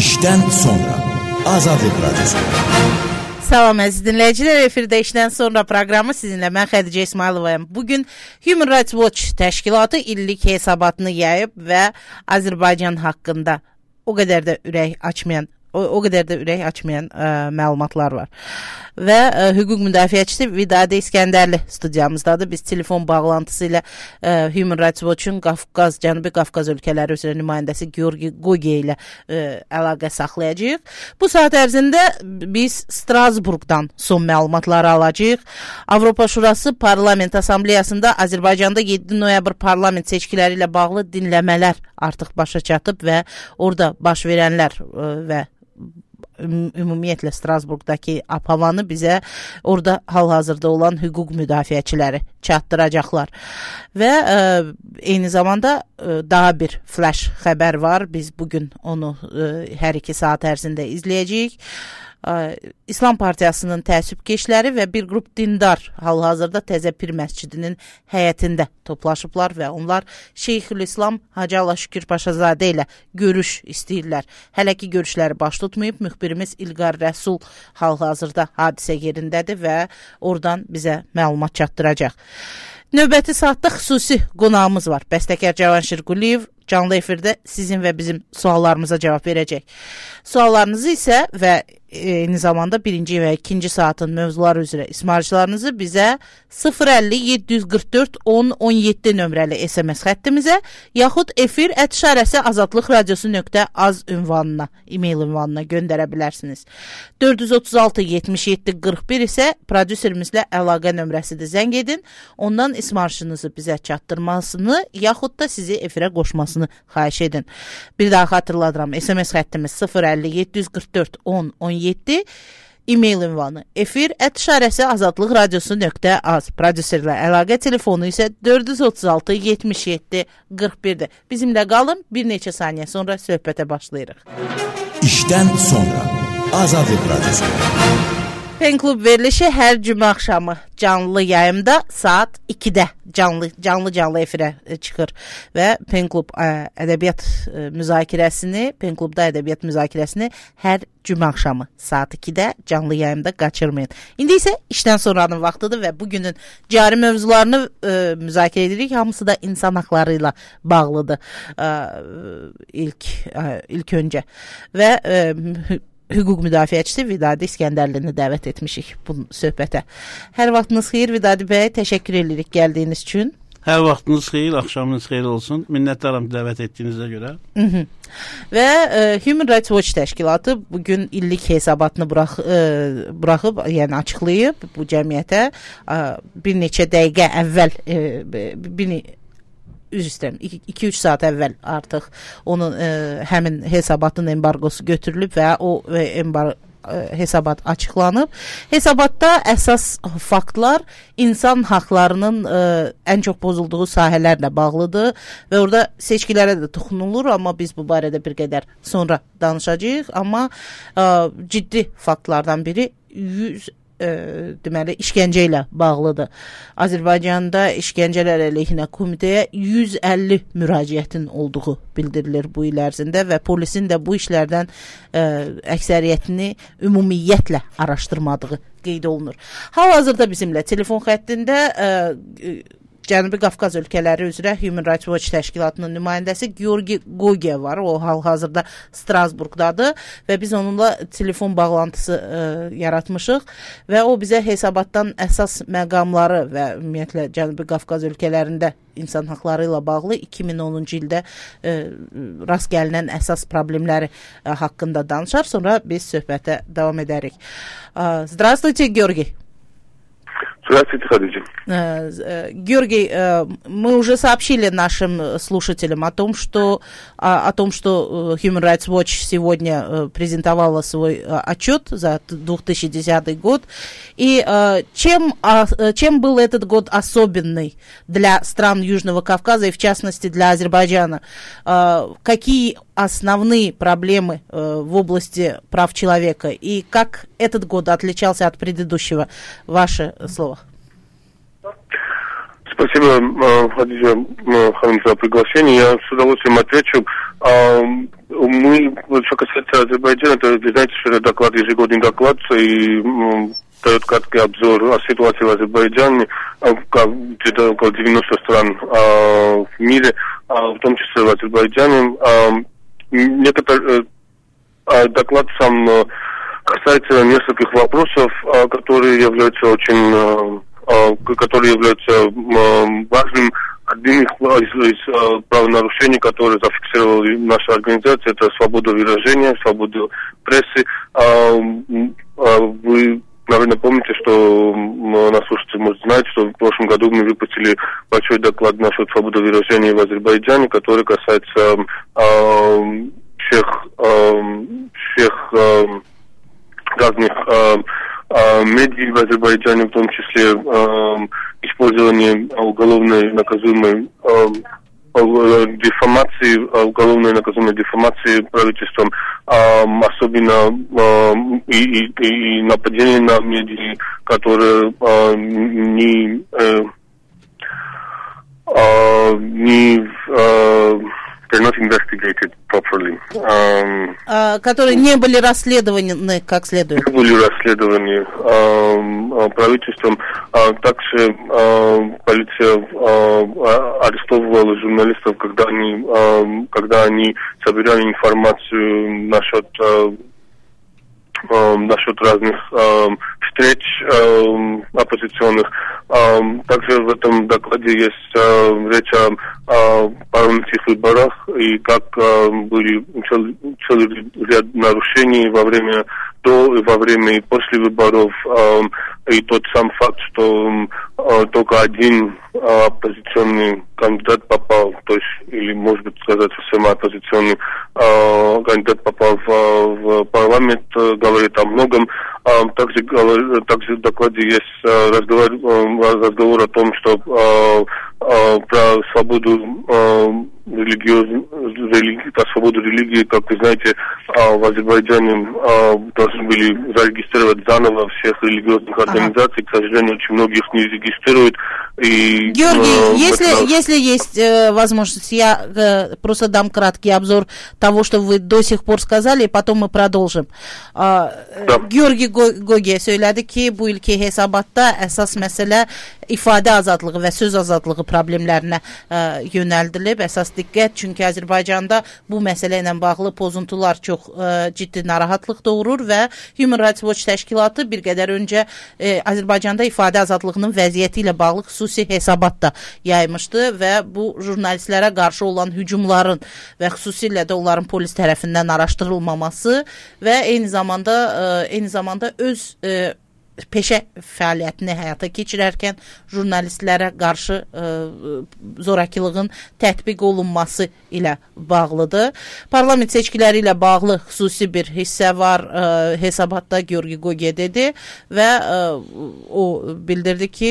İşten sonra Azadlık Radyosu. Salam əziz dinləyicilər, efirdə işdən sonra proqramı sizinlə mən Xədicə İsmayılovayam. Bugün Human Rights Watch təşkilatı illik hesabatını yayıb və Azərbaycan haqqında o qədər də ürək açmayan məlumatlar var. Və hüquq müdafiəçisi Vidadi İskəndərli studiyamızdadır. Biz telefon bağlantısı ilə Human Rights Watch-un Cənubi Qafqaz ölkələri üzrə nümayəndəsi Georgi Goge ilə əlaqə saxlayacağıq. Bu saat ərzində biz Strasburqdan son məlumatları alacağıq. Avropa Şurası Parlament Assambleyasında Azərbaycanda 7 noyabr parlament seçkiləri ilə bağlı dinləmələr artıq başa çatıb və orada baş verənlər və ümumiyyətlə Strasburqdakı havanı bizə orada hal-hazırda olan hüquq müdafiəçiləri çatdıracaqlar. Və eyni zamanda daha bir flash xəbər var. Biz bugün onu hər 2 saat ərzində izləyəcəyik. İslam Partiyasının təəssübkeşləri və bir qrup dindar hal-hazırda Təzəpir məscidinin həyətində toplaşıblar və onlar Şeyxülislam Hacı Allah Şükür Paşazadə ilə görüş istəyirlər. Hələ ki görüşləri baş tutmayıb. Müxbirimiz İlqar Rəsul hal-hazırda hadisə yerindədir və oradan bizə məlumat çatdıracaq. Növbəti saatda xüsusi qonağımız var. Bəstəkar Cavanşir Quliyev canlı efirdə sizin və bizim suallarımıza cavab verəcək. Suallarınızı isə və eyni zamanda 1-ci və 2-ci saatın mövzuları üzrə ismarcılarınızı bizə 050-744-10-17 nömrəli SMS xəttimizə yaxud efir@azadlıqradiosu.az ünvanına, e-mail ünvanına göndərə bilərsiniz. 436-77-41 isə prodüserimizlə əlaqə nömrəsidir. Zəng edin, ondan ismarşınızı bizə çatdırmasını yaxud da sizi efirə qoşmasını xahiş edin. Bir daha xatırladıram, SMS xəttimiz 050-744-10-17, e-mail ünvanı efir@azadlıqradiosu.az. Prodüserlə əlaqə telefonu isə 436-77-41-dir. Bizimlə qalın, bir neçə saniyə sonra söhbətə başlayırıq. İşdən sonra Azadlık Radyosu. Pen Klub verilişi hər cümə axşamı canlı yayımda saat 2-də canlı efirə çıxır və Pen Klub Pen Klubda ədəbiyyat müzakirəsini hər cümə axşamı saat 2-də canlı yayımda qaçırmayın. İndi isə işdən sonranın vaxtıdır və bugünün cari mövzularını müzakirə edirik. Hamısı da insan haqları ilə bağlıdır ilk öncə və hüquq müdafiəçisi Vidadi İskəndərlini dəvət etmişik bu söhbətə. Hər vaxtınız xeyir Vidadi bəy, təşəkkür edirik gəldiyiniz üçün. Hər vaxtınız xeyir, axşamınız xeyir olsun. Minnətdaram dəvət etdiyinizə görə. Və Human Rights Watch təşkilatı bugün illik hesabatını buraxıb, yəni açıqlayıb bu cəmiyyətə bir neçə dəqiqə əvvəl 2-3 saat əvvəl artıq onun həmin hesabatın embargosu götürülüb və o hesabat açıqlanıb. Hesabatda əsas faktlar insan haqlarının ən çox pozulduğu sahələrlə bağlıdır və orada seçkilərə də toxunulur, amma biz bu barədə bir qədər sonra danışacağıq. Amma ciddi faktlardan biri deməli işgəncə ilə bağlıdır. Azərbaycanda işgəncələr əleyhinə komitəyə 150 müraciətin olduğu bildirilir bu il ərzində və polisin də bu işlərdən əksəriyyətini ümumiyyətlə araşdırmadığı qeyd olunur. Hal-hazırda bizimlə telefon xəttində Cənubi Qafqaz ölkələri üzrə Human Rights Watch təşkilatının nümayəndəsi Georgi Goge var. O hal-hazırda Strasburqdadır və biz onunla telefon bağlantısı yaratmışıq və o bizə hesabatdan əsas məqamları və ümumiyyətlə Cənubi Qafqaz ölkələrində insan haqları ilə bağlı 2010-cu ildə rast gəlinən əsas problemləri haqqında danışar. Sonra biz söhbətə davam edərik. Здравствуйте, Георгий. Здравствуйте, Хадиджа. Георгий, мы уже сообщили нашим слушателям о том, что Human Rights Watch сегодня презентовала свой отчет за 2010 год. И чем был этот год особенный для стран Южного Кавказа и в частности для Азербайджана? Какие основные проблемы в области прав человека и как этот год отличался от предыдущего? Ваше слово. Спасибо, Хадиджа Ханум, за приглашение. Я с удовольствием отвечу. Мы, что касается Азербайджана, то вы знаете, что это доклад, ежегодный доклад, и дает краткий обзор о ситуации в Азербайджане, где-то около 90 стран в мире, в том числе в Азербайджане. Доклад сам касается нескольких вопросов, которые являются важным. Одним из правонарушений, которые зафиксировала наша организация, это свобода выражения, свобода прессы. Вы, наверное, помните, что нас слушатели, может, знать, что в прошлом году мы выпустили большой доклад насчет свободы выражения в Азербайджане, который касается всех разных медиа в Азербайджане, в том числе использование уголовной наказуемой дефамации, уголовной наказуемой дефамации правительством, особенно и нападение на медиа, которые they're not investigated properly. Которые не были расследованы как следует. Не были расследованы правительством. Также полиция арестовывала журналистов, когда они собирали информацию насчет разных встреч оппозиционных. Также в этом докладе есть речь о парламентских выборах и как были целый ряд нарушений до и во время и после выборов. И тот сам факт, что только один оппозиционный кандидат попал, то есть, или, может быть, сказать, совсем оппозиционный кандидат попал в парламент, говорит о многом. Также в докладе есть разговор о том, что про свободу про свободу религии, как вы знаете, в Азербайджане должны были зарегистрировать заново всех религиозных организаций. К сожалению, очень многих не регистрируют. И, Георгий, если есть возможность, я просто дам краткий обзор того, что вы до сих пор сказали, и потом мы продолжим. Георгий Goge söylədi ki, bu ilki hesabatda əsas məsələ ifadə azadlığı və söz azadlığı problemlərinə yönəldilib. Əsas diqqət, çünki Azərbaycanda bu məsələ ilə bağlı pozuntular çox ciddi narahatlıq doğurur və Human Rights Watch təşkilatı bir qədər öncə Azərbaycanda ifadə azadlığının vəziyyəti ilə bağlı xüsusi hesabat da yaymışdı və bu jurnalistlərə qarşı olan hücumların və xüsusilə də onların polis tərəfindən araşdırılmaması və eyni zamanda öz peşə fəaliyyətini həyata keçirərkən jurnalistlərə qarşı zorakılığın tətbiq olunması ilə bağlıdır. Parlament seçkiləri ilə bağlı xüsusi bir hissə var hesabatda, Georgi Goge dedi və o bildirdi ki,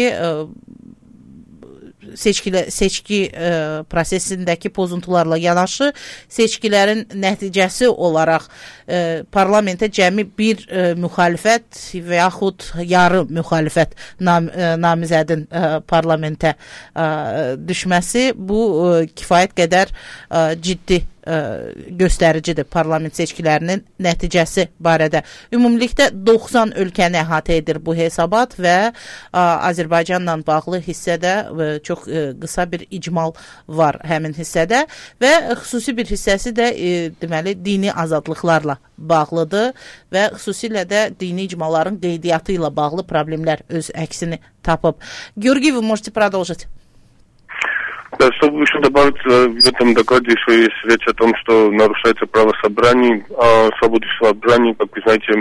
seçki prosesindəki pozuntularla yanaşı seçkilərin nəticəsi olaraq parlamentə cəmi bir müxalifət və yaxud yarı müxalifət namizədin parlamentə düşməsi bu kifayət qədər ciddi göstəricidir parlament seçkilərinin nəticəsi barədə. Ümumilikdə 90 ölkəni əhatə edir bu hesabat və Azərbaycanla bağlı hissədə çox qısa bir icmal var həmin hissədə və xüsusi bir hissəsi də deməli dini azadlıqlarla bağlıdır və xüsusilə də dini icmaların qeydiyyatı ilə bağlı problemlər öz əksini tapıb. Георгий, вы можете продолжить. Да, чтобы еще добавить, в этом докладе еще есть речь о том, что нарушается право собраний, свободы собраний, как вы знаете,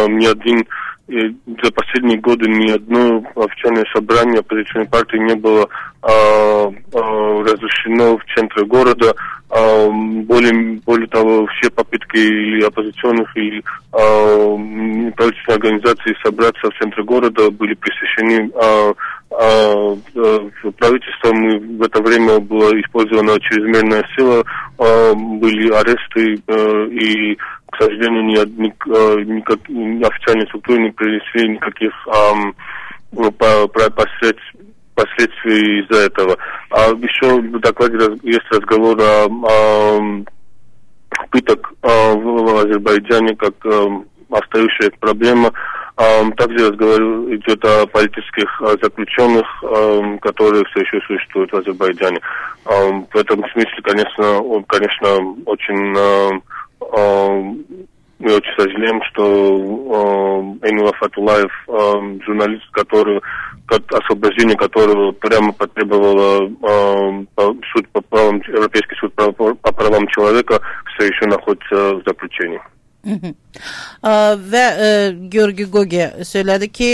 за последние годы ни одно официальное собрание оппозиционной партии не было разрешено в центре города. Более того, все попытки оппозиционных и правительственных организаций собраться в центре города были пресечены правительством. И в это время была использована чрезмерная сила, были аресты и, к сожалению, никак официальные структуры не принесли никаких последствий из-за этого. А еще в докладе есть разговор о пыток в Азербайджане как остающая проблема. Также идет о политических заключенных, которые все еще существуют в Азербайджане. В этом смысле, конечно, мы очень сожалеем, что Эйнула Фатулаев, журналист, освобождение которого прямо потребовало Европейский суд по правам человека, все еще находится в заключении. Və Georgi Goge söylədi ki,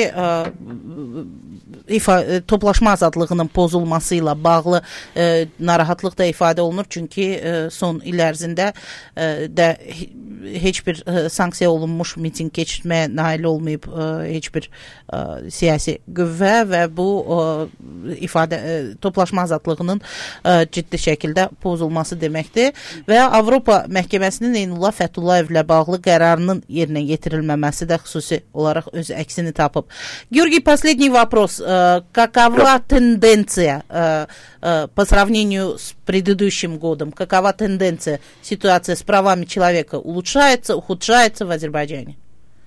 toplaşma azadlığının pozulması ilə bağlı narahatlıq da ifadə olunur. Çünki son il ərzində də heç bir sanksiya olunmuş miting keçirməyə nail olmayıb heç bir siyasi qüvvə və bu toplaşma azadlığının ciddi şəkildə pozulması deməkdir. Və Avropa Məhkəməsinin Eynullah Fətullayevlə bağlı qərarının yerinə yetirilməməsi də xüsusi olaraq öz əksini tapıb. Георгий, последний вопрос. Какова тенденция по сравнению с предыдущим годом? Какова тенденция? Ситуация с правами человека улучшается, ухудшается в Азербайджане?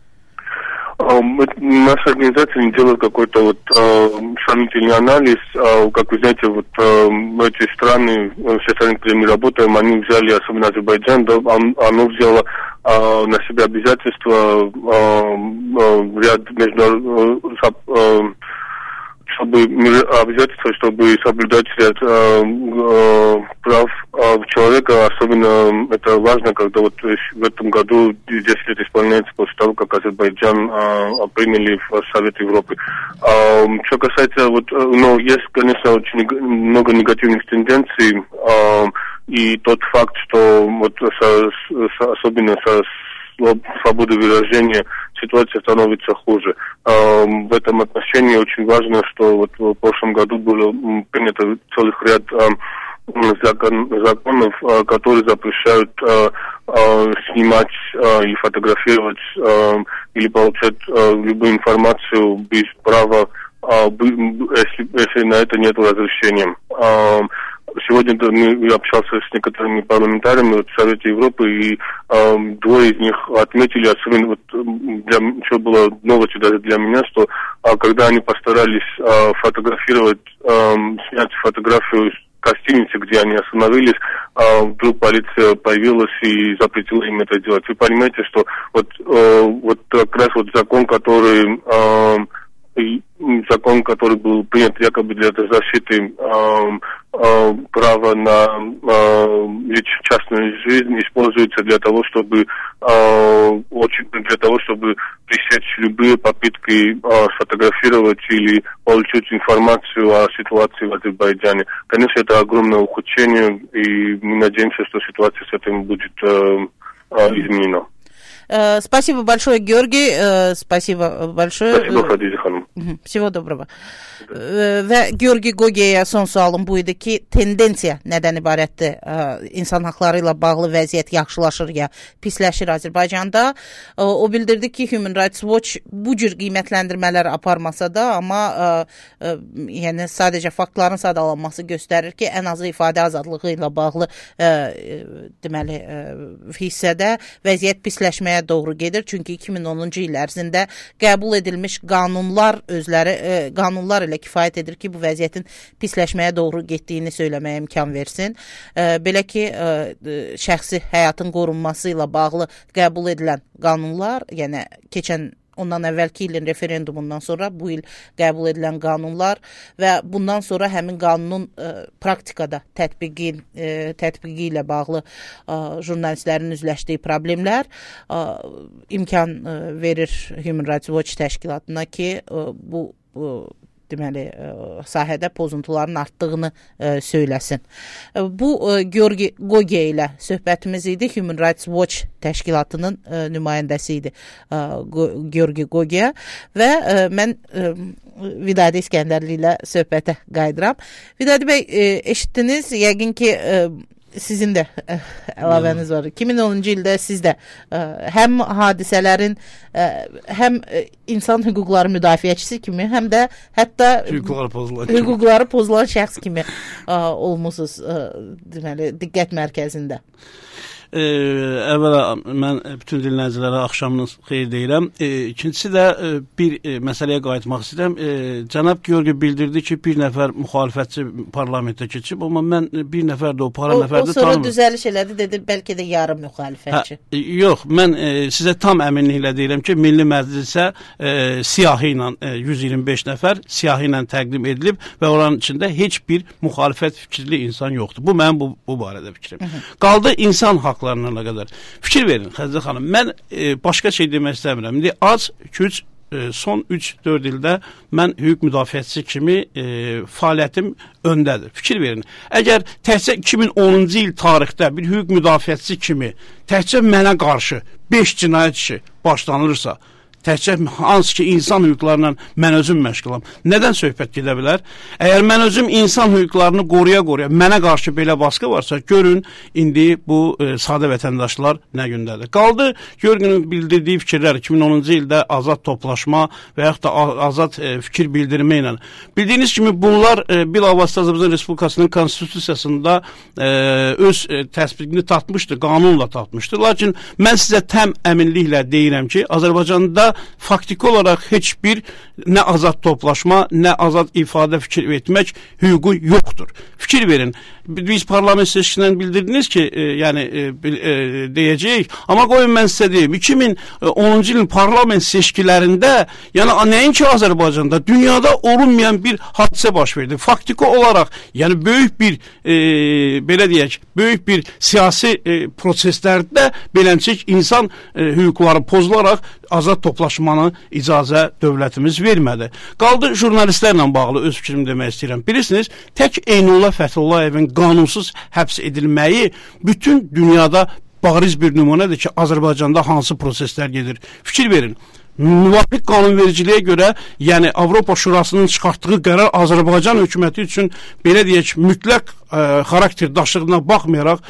Наша организация не делает какой-то сравнительный анализ. Как вы знаете, эти страны, все страны, где мы работаем, они взяли, особенно Азербайджан, да, оно взяло на себя обязательства чтобы соблюдать ряд прав человека. Особенно это важно, когда в этом году 10 лет исполняется после того, как Азербайджан приняли в Совет Европы. Что касается, есть, конечно, очень много негативных тенденций, и тот факт, что особенно со свободой выражения ситуация становится хуже. В этом отношении очень важно, что в прошлом году было принято целых ряд законов, которые запрещают снимать или фотографировать или получать любую информацию без права, если на это нет разрешения. Сегодня я общался с некоторыми парламентариями в Совете Европы, и двое из них отметили, особенно что было новостью даже для меня, что когда они постарались снять фотографию гостиницы, где они остановились, вдруг полиция появилась и запретила им это делать. Вы понимаете, что как раз закон, который был принят якобы для защиты права на частную жизнь, используется для того, чтобы пресечь любые попытки сфотографировать или получить информацию о ситуации в Азербайджане. Конечно, это огромное ухудшение, и мы надеемся, что ситуация с этим будет изменена. Спасибо большое, Георгий. Спасибо большое. Спасибо, Хадижа Ханım. Всего доброго. Və Georgi Goge'yə son sualım bu idi ki, tendensiya nədən ibarətdir? İnsan haqları ilə bağlı vəziyyət yaxşılaşır ya pisləşir Azərbaycanda. O bildirdi ki, Human Rights Watch bu cür qiymətləndirmələr aparmasa da, amma yəni sadəcə faktların sadalanması göstərir ki, ən azı ifadə azadlığı ilə bağlı deməli hissədə vəziyyət pisləşməyə doğru gedir. Çünki 2010-cu il ərzində qəbul edilmiş qanunlar ilə kifayət edir ki, bu vəziyyətin pisləşməyə doğru getdiyini söyləməyə imkan versin. Belə ki, şəxsi həyatın qorunması ilə bağlı qəbul edilən qanunlar, yəni ondan əvvəlki ilin referendumundan sonra bu il qəbul edilən qanunlar və bundan sonra həmin qanunun praktikada tətbiqi ilə bağlı jurnalistlərin üzləşdiyi problemlər imkan verir Human Rights Watch təşkilatına ki, bu deməli, sahədə pozuntuların artdığını söyləsin. Bu, Georgi Goge ilə söhbətimiz idi. Human Rights Watch təşkilatının nümayəndəsi idi Georgi Goge və mən Vidadi İskəndərli ilə söhbətə qayıdıram. Vidadi bəy, eşitdiniz, yəqin ki, sizin də əlavəniz var. 2010-cu ildə siz də həm hadisələrin, həm insan hüquqları müdafiəçisi kimi, həm də hətta hüquqları pozulan şəxs kimi olmusunuz, deməli, diqqət mərkəzində. əvvəla mən bütün dinləyicilərə axşamınız xeyir deyirəm. İkincisi də bir məsələyə qayıtmaq istəyirəm. Cənab Georgi bildirdi ki, bir nəfər müxalifətçi parlamentə keçib, amma mən bir nəfər də o para nəfərdə tanımıram. O sonra düzəliş elədi, dedi bəlkə də yarım müxalifətçi. Yox, mən sizə tam əminliklə deyirəm ki, Milli Məclisə siyahı ilə 125 nəfər siyahı ilə təqdim edilib və oranın içində heç bir müxalifət fikirli insan yoxdur. Bu mənim bu barədə fikrim. Qaldı insan haqlarına qədər. Fikir verin, Xədicə xanım. Mən başqa şey demək istəmirəm. İndi az, güc, son 3-4 ildə mən hüquq müdafiəçisi kimi fəaliyyətim öndədir. Fikir verin. Əgər təkcə 2010-cu il tarixdə bir hüquq müdafiəçisi kimi təkcə mənə qarşı 5 cinayət işi başlanırsa, təkcə hansı ki insan hüquqlarından mən özüm məşğulam. Nədən söhbət gedə bilər? Əgər mən özüm insan hüquqlarını qoruya-qoruya mənə qarşı belə baskı varsa, görün indi bu sadə vətəndaşlar nə gündədir. Qaldı Georginin bildirdiyi fikirlər 2010-cu ildə azad toplaşma və yaxud da azad fikir bildirmə ilə. Bildiyiniz kimi bunlar bilavasitə Azərbaycan Respublikasının konstitusiyasında öz təsbiqini tapmışdı, qanunla tapmışdı. Lakin mən sizə təm əminliklə deyirəm ki, Azərbaycanda faktiki olaraq heç bir nə azad toplaşma, nə azad ifadə fikir etmək hüququ yoxdur. Fikir verin. Biz parlament seçkisindən bildirdiniz ki, deyəcəyik. Amma qoyun mən sizə deyim, 2010-cu ilin parlament seçkilərində, yəni nəinki Azərbaycanda, dünyada olunmayan bir hadisə baş verdi. Faktiki olaraq, yəni böyük bir, belə deyək, böyük bir siyasi proseslərdə beləncək insan hüquqları pozularaq azad toplaşmanı icazə dövlətimiz vermədi. Qaldı jurnalistlərlə bağlı öz fikrimi demək istəyirəm. Bilirsiniz, tək Eynullah Fətullayevin qanunsuz həbs edilməyi bütün dünyada bariz bir nümunədir ki, Azərbaycanda hansı proseslər gedir. Fikir verin. Müvafiq qanunvericiliyə görə, yəni Avropa Şurasının çıxartdığı qərar Azərbaycan hökuməti üçün belə deyək, mütləq xarakter daşıdığına baxmayaraq,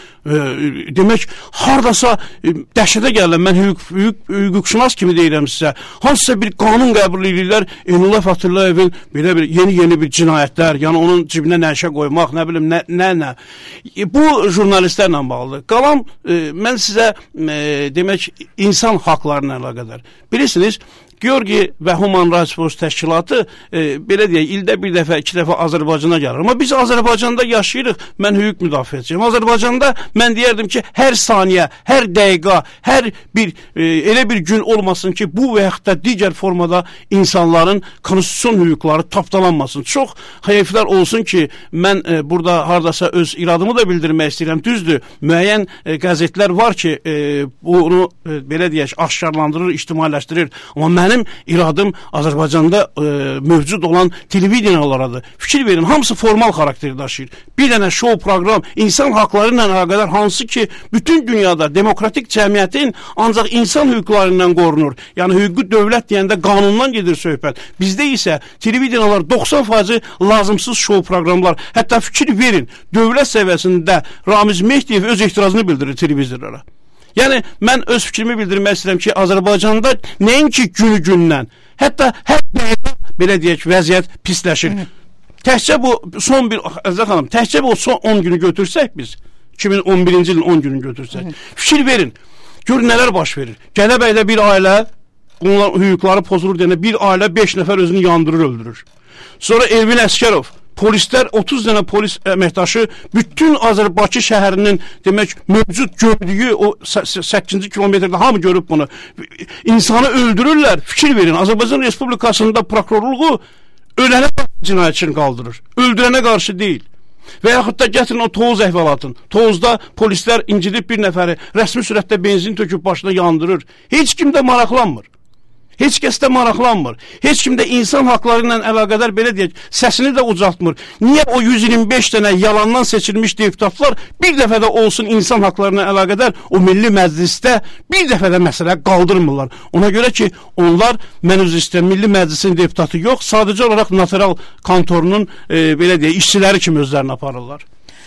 demək, haradasa dəhşətə gələm, mən hüquqşünas kimi deyirəm sizə, hansısa bir qanun qəbul edirlər, Eynullah Fətullayevin belə bir yeni bir cinayətlər, yəni onun cibinə nəşə qoymaq, nə bilim, nə. Bu jurnalistlərlə bağlıdır. Qalan, mən sizə, demək, insan haqlarına əlaqədar. Bilirsiniz, Georgi və Human Rights Watch təşkilatı, belə deyək, ildə bir dəfə, 2 dəfə Azərbaycana gəlir. Amma biz Azərbaycanda yaşayırıq, mən hüquq müdafiəçiyim. Azərbaycanda mən deyərdim ki, hər saniyə, hər dəqiqə, hər bir, elə bir gün olmasın ki, bu və yaxud da digər formada insanların konstitusiyon hüquqları tapdalanmasın. Çox heyflər olsun ki, mən burada haradasa öz iradımı da bildirmək istəyirəm. Düzdür, müəyyən qəzetlər var ki, bunu, belə deyək, aşkarlandırır, ictimailəşdirir. Amma mənim iradım Azərbaycanda mövcud olan televiziyalardır. Fikir verin, hamısı formal xarakteri daşıyır. Bir dənə show proqram, insan haqları ilə əlaqədar hansı ki, bütün dünyada demokratik cəmiyyətin ancaq insan hüquqlarından qorunur. Yəni, hüquqi dövlət deyəndə qanundan gedir söhbət. Bizdə isə televiziyalar 90% lazımsız show proqramlar. Hətta fikir verin, dövlət səviyyəsində Ramiz Mehdiyev öz etirazını bildirir televiziyalara. Yəni, mən öz fikrimi bildirmək istəyirəm ki, Azərbaycanda nəinki günü-gündən, hətta hər dəqiqə, belə deyək, vəziyyət pisləşir. Təkcə bu son bir, Əzraq xanım, təkcə bu son 10 günü götürsək biz, 2011-ci ilin 10 günü götürsək, fikir verin, gör nələr baş verir. Gəlabəydə bir ailə, onlar hüquqları pozulur deyəndə, bir ailə 5 nəfər özünü yandırır, öldürür. Sonra Elvin Əskərov, polislər, 30 dənə polis əməkdaşı bütün Azərbaycan şəhərinin demək mövcud gördüyü o 8-ci kilometrdə hamı görüb bunu. İnsanı öldürürlər. Fikir verin, Azərbaycan Respublikasında prokurorluğu ölənə cinayətçini qaldırır. Öldürənə qarşı deyil. Və yaxud da gətirin o Toğuz əhvalatın. Toğuzda polislər incidib bir nəfəri rəsmi sürətdə benzin töküb başına yandırır. Heç kim də maraqlanmır. Heç kəs də maraqlanmır. Heç kim də insan haqları ilə əlaqədar belə deyək, səsini də ucaltmır. Niyə o 125 dənə yalandan seçilmiş deputatlar bir dəfə də olsun insan haqlarına əlaqədar o Milli Məclisdə bir dəfə də məsələ qaldırmırlar? Ona görə ki, onlar mən öz istəyən Milli Məclisin deputatı yox, sadəcə olaraq notarial kontorunun belə deyək, işçiləri kimi özlərini aparırlar.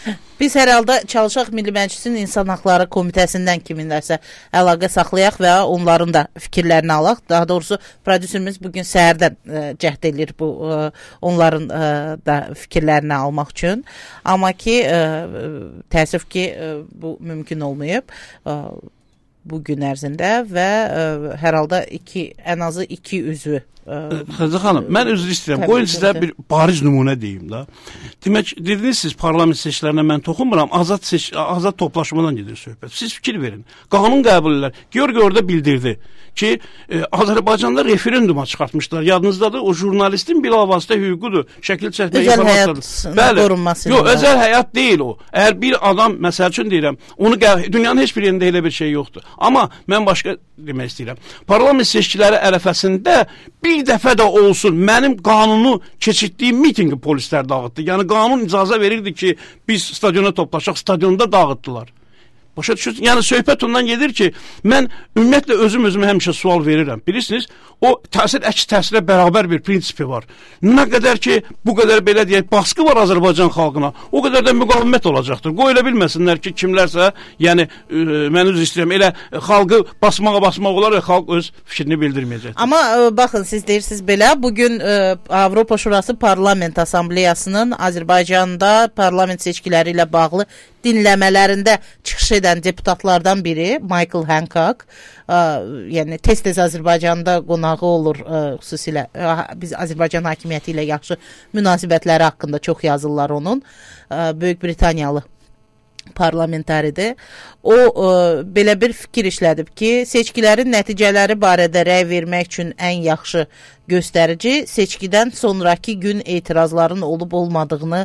Biz hər halda Çalışaq Milli Məclisin İnsan Haqları Komitəsindən kiminlərsə əlaqə saxlayaq və onların da fikirlərini alaq. Daha doğrusu prodüserimiz bugün səhərdən cəhd edir bu onların da fikirlərini almaq üçün. Amma ki təəssüf ki bu mümkün olmayıb bu gün ərzində və hər halda ən azı 2 üzvü. Xəzə xanım, mən üzr istəyirəm. Qoyun sizə bir bariz nümunə deyim da. Demək, dediniz siz parlament seçkilərinə mən toxunmuram, azad toplaşmadan gedir söhbət. Siz fikir verin. Qanun qəbullər Georgi orada bildirdi ki, Azərbaycanda referenduma çıxartmışlar. Yadınızdadır, o jurnalistin bilavasitə hüququdur. Şəkil çəkmə informasiyadır. Qorunması. Yox, özəl həyat deyil o. Əgər bir adam, məsəl üçün deyirəm, onu dünyanın heç bir yerində elə bir şey yoxdur. Amma mən başqa demək istəyirəm. Parlament seçkiləri ərəfəsində bir dəfə də olsun mənim qanunu keçirtdiyim mitinqi polislər dağıtdı. Yəni qanun icazə verirdi ki, biz stadiona toplaşaq, stadionda dağıtdılar. Başa düşürsünüz? Yəni söhbət ondan gedir ki, mən ümumiyyətlə özümə həmişə sual verirəm. Bilirsiniz, o əks təsirə bərabər bir prinsipi var. Nə qədər ki, bu qədər belə deyək, baskı var Azərbaycan xalqına, o qədər də müqavimət olacaqdır. Qoy elə bilməsinlər ki, kimlərsə, yəni mən üzr istəyirəm, elə xalqı basmaq olar və xalq öz fikrini bildirməyəcəkdir. Amma baxın, siz deyirsiniz belə, bugün Avropa Şurası Parlament Assambleyasının Azərbaycanda parlament seçkiləri ilə bağlı dinləmələrində çıxış edən deputatlardan biri Michael Hancock, yəni tez-tez Azərbaycanda qonağı olur, xüsusilə biz Azərbaycan hakimiyyəti ilə yaxşı münasibətləri haqqında çox yazırlar onun, Böyük Britaniyalı parlamentaridir. O belə bir fikir işlədib ki, seçkilərin nəticələri barədə rəy vermək üçün ən yaxşı göstərici seçkidən sonraki gün etirazların olub-olmadığını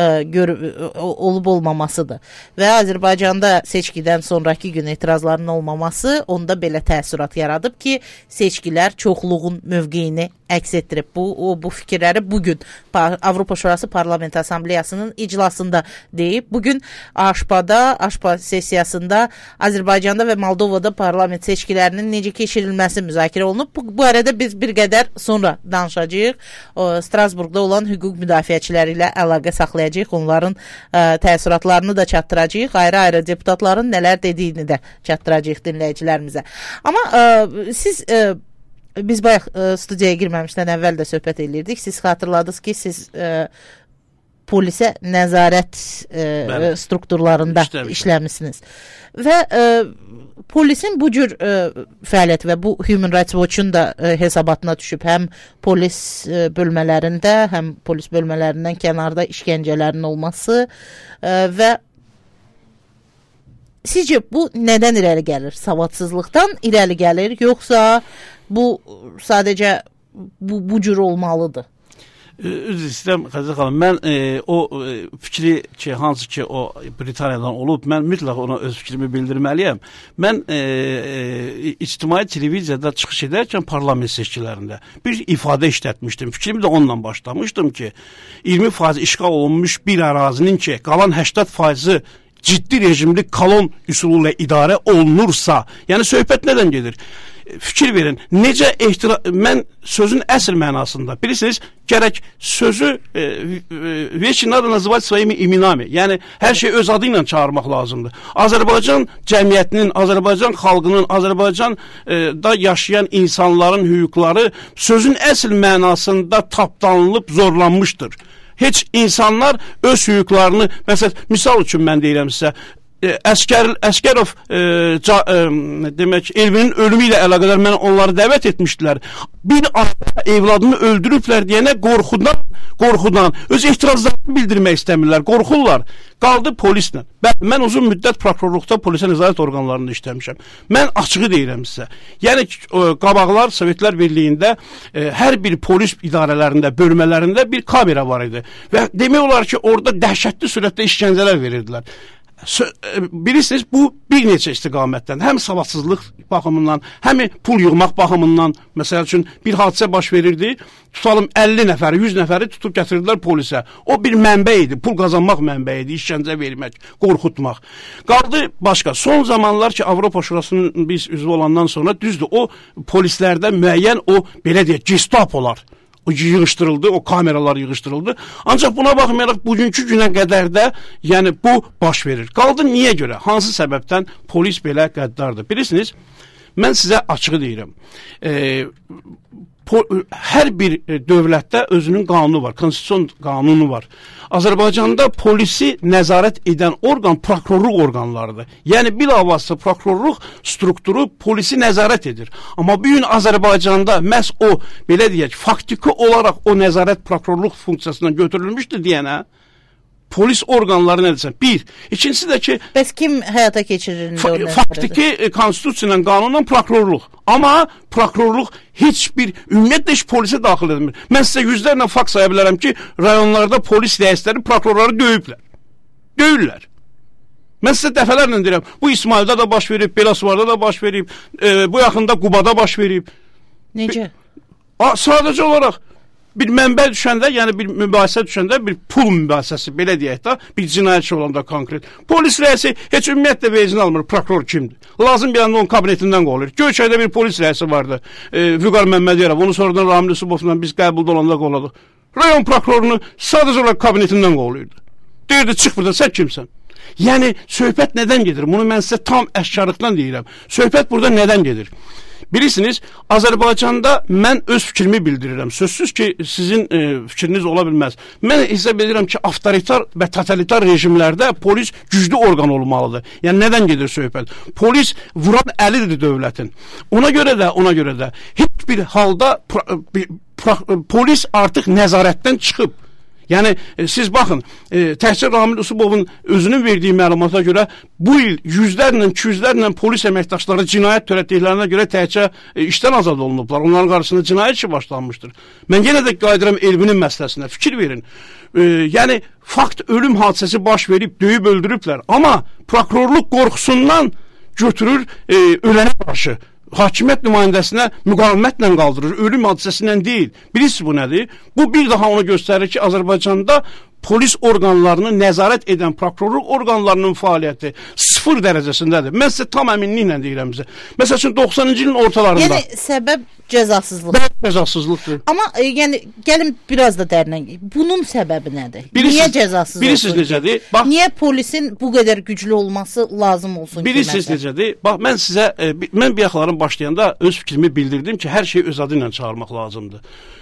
olub-olmamasıdır. Və Azərbaycanda seçkidən sonraki gün etirazların olmaması onda belə təəssürat yaradıb ki, seçkilər çoxluğun mövqeyini əks etdirib. Bu fikirləri bugün Avropa Şurası Parlament Assambleyasının iclasında deyib. Bugün AŞPA sessiyasında Azərbaycanda və Moldovada parlament seçkilərinin necə keçirilməsi müzakirə olunub. Bu arada biz bir qədər sonra danışacağıq. Strasburqda olan hüquq müdafiəçiləri ilə əlaqə saxlayacağıq. Onların təəssüratlarını da çatdıracağıq. Ayrı-ayrı deputatların nələr dediyini də çatdıracağıq dinləyicilərimizə. Amma siz biz bayaq studiyaya girməmişdən əvvəl də söhbət edirdik. Siz xatırladınız ki, siz polisə nəzarət strukturlarında işləmisiniz. Və polisin bu cür fəaliyyəti və bu Human Rights Watch-un da hesabatına düşüb həm polis bölmələrində, həm polis bölmələrindən kənarda işgəncələrin olması və sizcə bu nədən irəli gəlir? Savadsızlıqdan irəli gəlir, yoxsa bu sadəcə bu cür olmalıdır? Üzr istəyirəm Xəzər xanım, mən o fikri ki, hansı ki o Britaniyadan olub, mən mütləq ona öz fikrimi bildirməliyəm. Mən ictimai televiziyada çıxış edərkən parlament seçkilərində bir ifadə işlətmişdim. Fikrimi də onunla başlamışdım ki, 20% işğal olunmuş bir ərazinin ki, qalan 80% ciddi rejimli kolon üsulu ilə idarə olunursa, yəni söhbət nədən gedir? Fikir verin, necə mən sözün əsl mənasında, bilirsiniz, gərək sözü veçin adı nazıvat svayimi iminami, yəni hər şey öz adı ilə çağırmaq lazımdır. Azərbaycan cəmiyyətinin, Azərbaycan xalqının, Azərbaycanda yaşayan insanların hüquqları sözün əsl mənasında tapdanılıb, zorlanmışdır. Heç insanlar öz hüquqlarını, məsələn, misal üçün mən deyirəm sizə, Əskərov demək, Elvinin ölümü ilə əlaqədar mən onları dəvət etmişdilər. Bir evladını öldürüblər deyənə qorxudan öz etirazlarını bildirmək istəmirlər, qorxurlar. Qaldı polislə. Mən uzun müddət prokurorluqda polisə nəzarət orqanlarında işləmişəm. Mən açığı deyirəm sizə. Yəni qabaqlar Sovetlər Birliyində hər bir polis idarələrində, bölmələrində bir kamera var idi. Və demək olar ki, orada dəhşətli sürətdə işgəncələr verirdilər. Bilirsiniz, bu bir neçə istiqamətdən, həm savadsızlıq baxımından, həm pul yığmaq baxımından, məsəl üçün bir hadisə baş verirdi, tutalım 50 nəfəri, 100 nəfəri tutub gətirdilər polisə. O bir mənbə idi, pul qazanmaq mənbə idi, işgəncə vermək, qorxutmaq. Qaldı başqa, son zamanlar ki, Avropa Şurasının biz üzvü olandan sonra düzdür, o polislərdə müəyyən o, belə deyək, gestapolar, yığışdırıldı, o kameralar yığışdırıldı. Ancaq buna baxmayaraq bugünkü günə qədər də yəni bu baş verir. Qaldı niyə görə? Hansı səbəbdən polis belə qəddardır? Bilirsiniz, mən sizə açığı deyirəm. Hər bir dövlətdə özünün qanunu var, konstitusiyon qanunu var. Azərbaycanda polisi nəzarət edən orqan prokurorluq orqanlarıdır. Yəni bilavasitə prokurorluq strukturu polisi nəzarət edir. Amma bu gün Azərbaycanda məhz o, belə deyək, faktiki olaraq o nəzarət prokurorluq funksiyasından götürülmüşdür deyənə, polis orqanları nə desən? Bir. İkincisi də ki... Bəs kim həyata keçirir? Faktiki konstitusiyonla, qanunla prokurorluq. Amma prokurorluq heç bir, ümumiyyətlə heç polisə daxil edilmir. Mən sizə yüzlərlə fakt saya bilərəm ki, rayonlarda polis rəisləri prokurorları döyüblər. Döyürlər. Mən sizə dəfələrlə deyirəm, bu İsmaildə də baş verib, Belasvarda da baş verib, bu yaxında Qubada baş verib. Necə? Sadəcə olaraq bir mənbə düşəndə, yəni bir mübahisə düşəndə, bir pul mübahisəsi, belə deyək də, bir cinayətçi olanda konkret. Polis rəisi heç ümumiyyətlə vecini almır, prokuror kimdir? Lazım bir anda onun kabinetindən qolur. Göyçayda bir polis rəisi vardı, Vüqar Məmmədiyarov, onu sonradan Ramil Yusubovla biz qəbulda olanda qoladık. Rayon prokurorunu sadəcə olaraq kabinetindən qoluyurdu. Deyirdi, çıx burada, sən kimsən? Yəni, söhbət nədən gedir? Bunu mən sizə tam əşkarlıqdan deyirəm. Söhbət burada nədən gedir? Bilirsiniz, Azərbaycanda mən öz fikrimi bildirirəm. Sözsüz ki, sizin fikriniz ola bilməz. Mən hesab edirəm ki, avtoritar və totalitar rejimlərdə polis güclü orqan olmalıdır. Yəni, nədən gedir söhbət? Polis vuran əlidir dövlətin. Ona görə də heç bir halda polis artıq nəzarətdən çıxıb. Yəni, siz baxın, təhsil Ramil Yusubovun özünün verdiyi məlumata görə bu il yüzlərlə, 200-lərlə polis əməkdaşları cinayət törətdiklərinə görə təhcə işdən azad olunublar. Onların qarşısında cinayət işi başlanmışdır. Mən yenə də qayıdıram Elvinin məsələsinə, fikir verin. Yəni, fakt ölüm hadisəsi baş verib, döyüb öldürüblər. Amma prokurorluq qorxusundan götürür ölənə qarşı. Hakimiyyət nümayəndəsinə müqavimətlə qaldırır, ölüm hadisəsindən deyil. Bilirsiniz bu nədir? Bu bir daha onu göstərir ki, Azərbaycanda polis orqanlarını nəzarət edən prokurorluq orqanlarının fəaliyyəti 0 dərəcəsindədir. Mən sizə tam əminliklə deyirəm sizə. Məsəl üçün 90-cı ilin ortalarında. Yəni səbəb cəzasızlıq. Cəzasızlıqdır. Amma yəni gəlin biraz da dərinən. Bunun səbəbi nədir? Niyə cəzasızlıq? Bilirsiniz necədir? Bax, niyə polisin bu qədər güclü olması lazım olsun ki? Bilirsiniz necədir? Bax, mən sizə mən bir yaxların başlayanda öz fikrimi bildirdim ki, hər şeyi öz adı ilə çağırmaq lazımdır.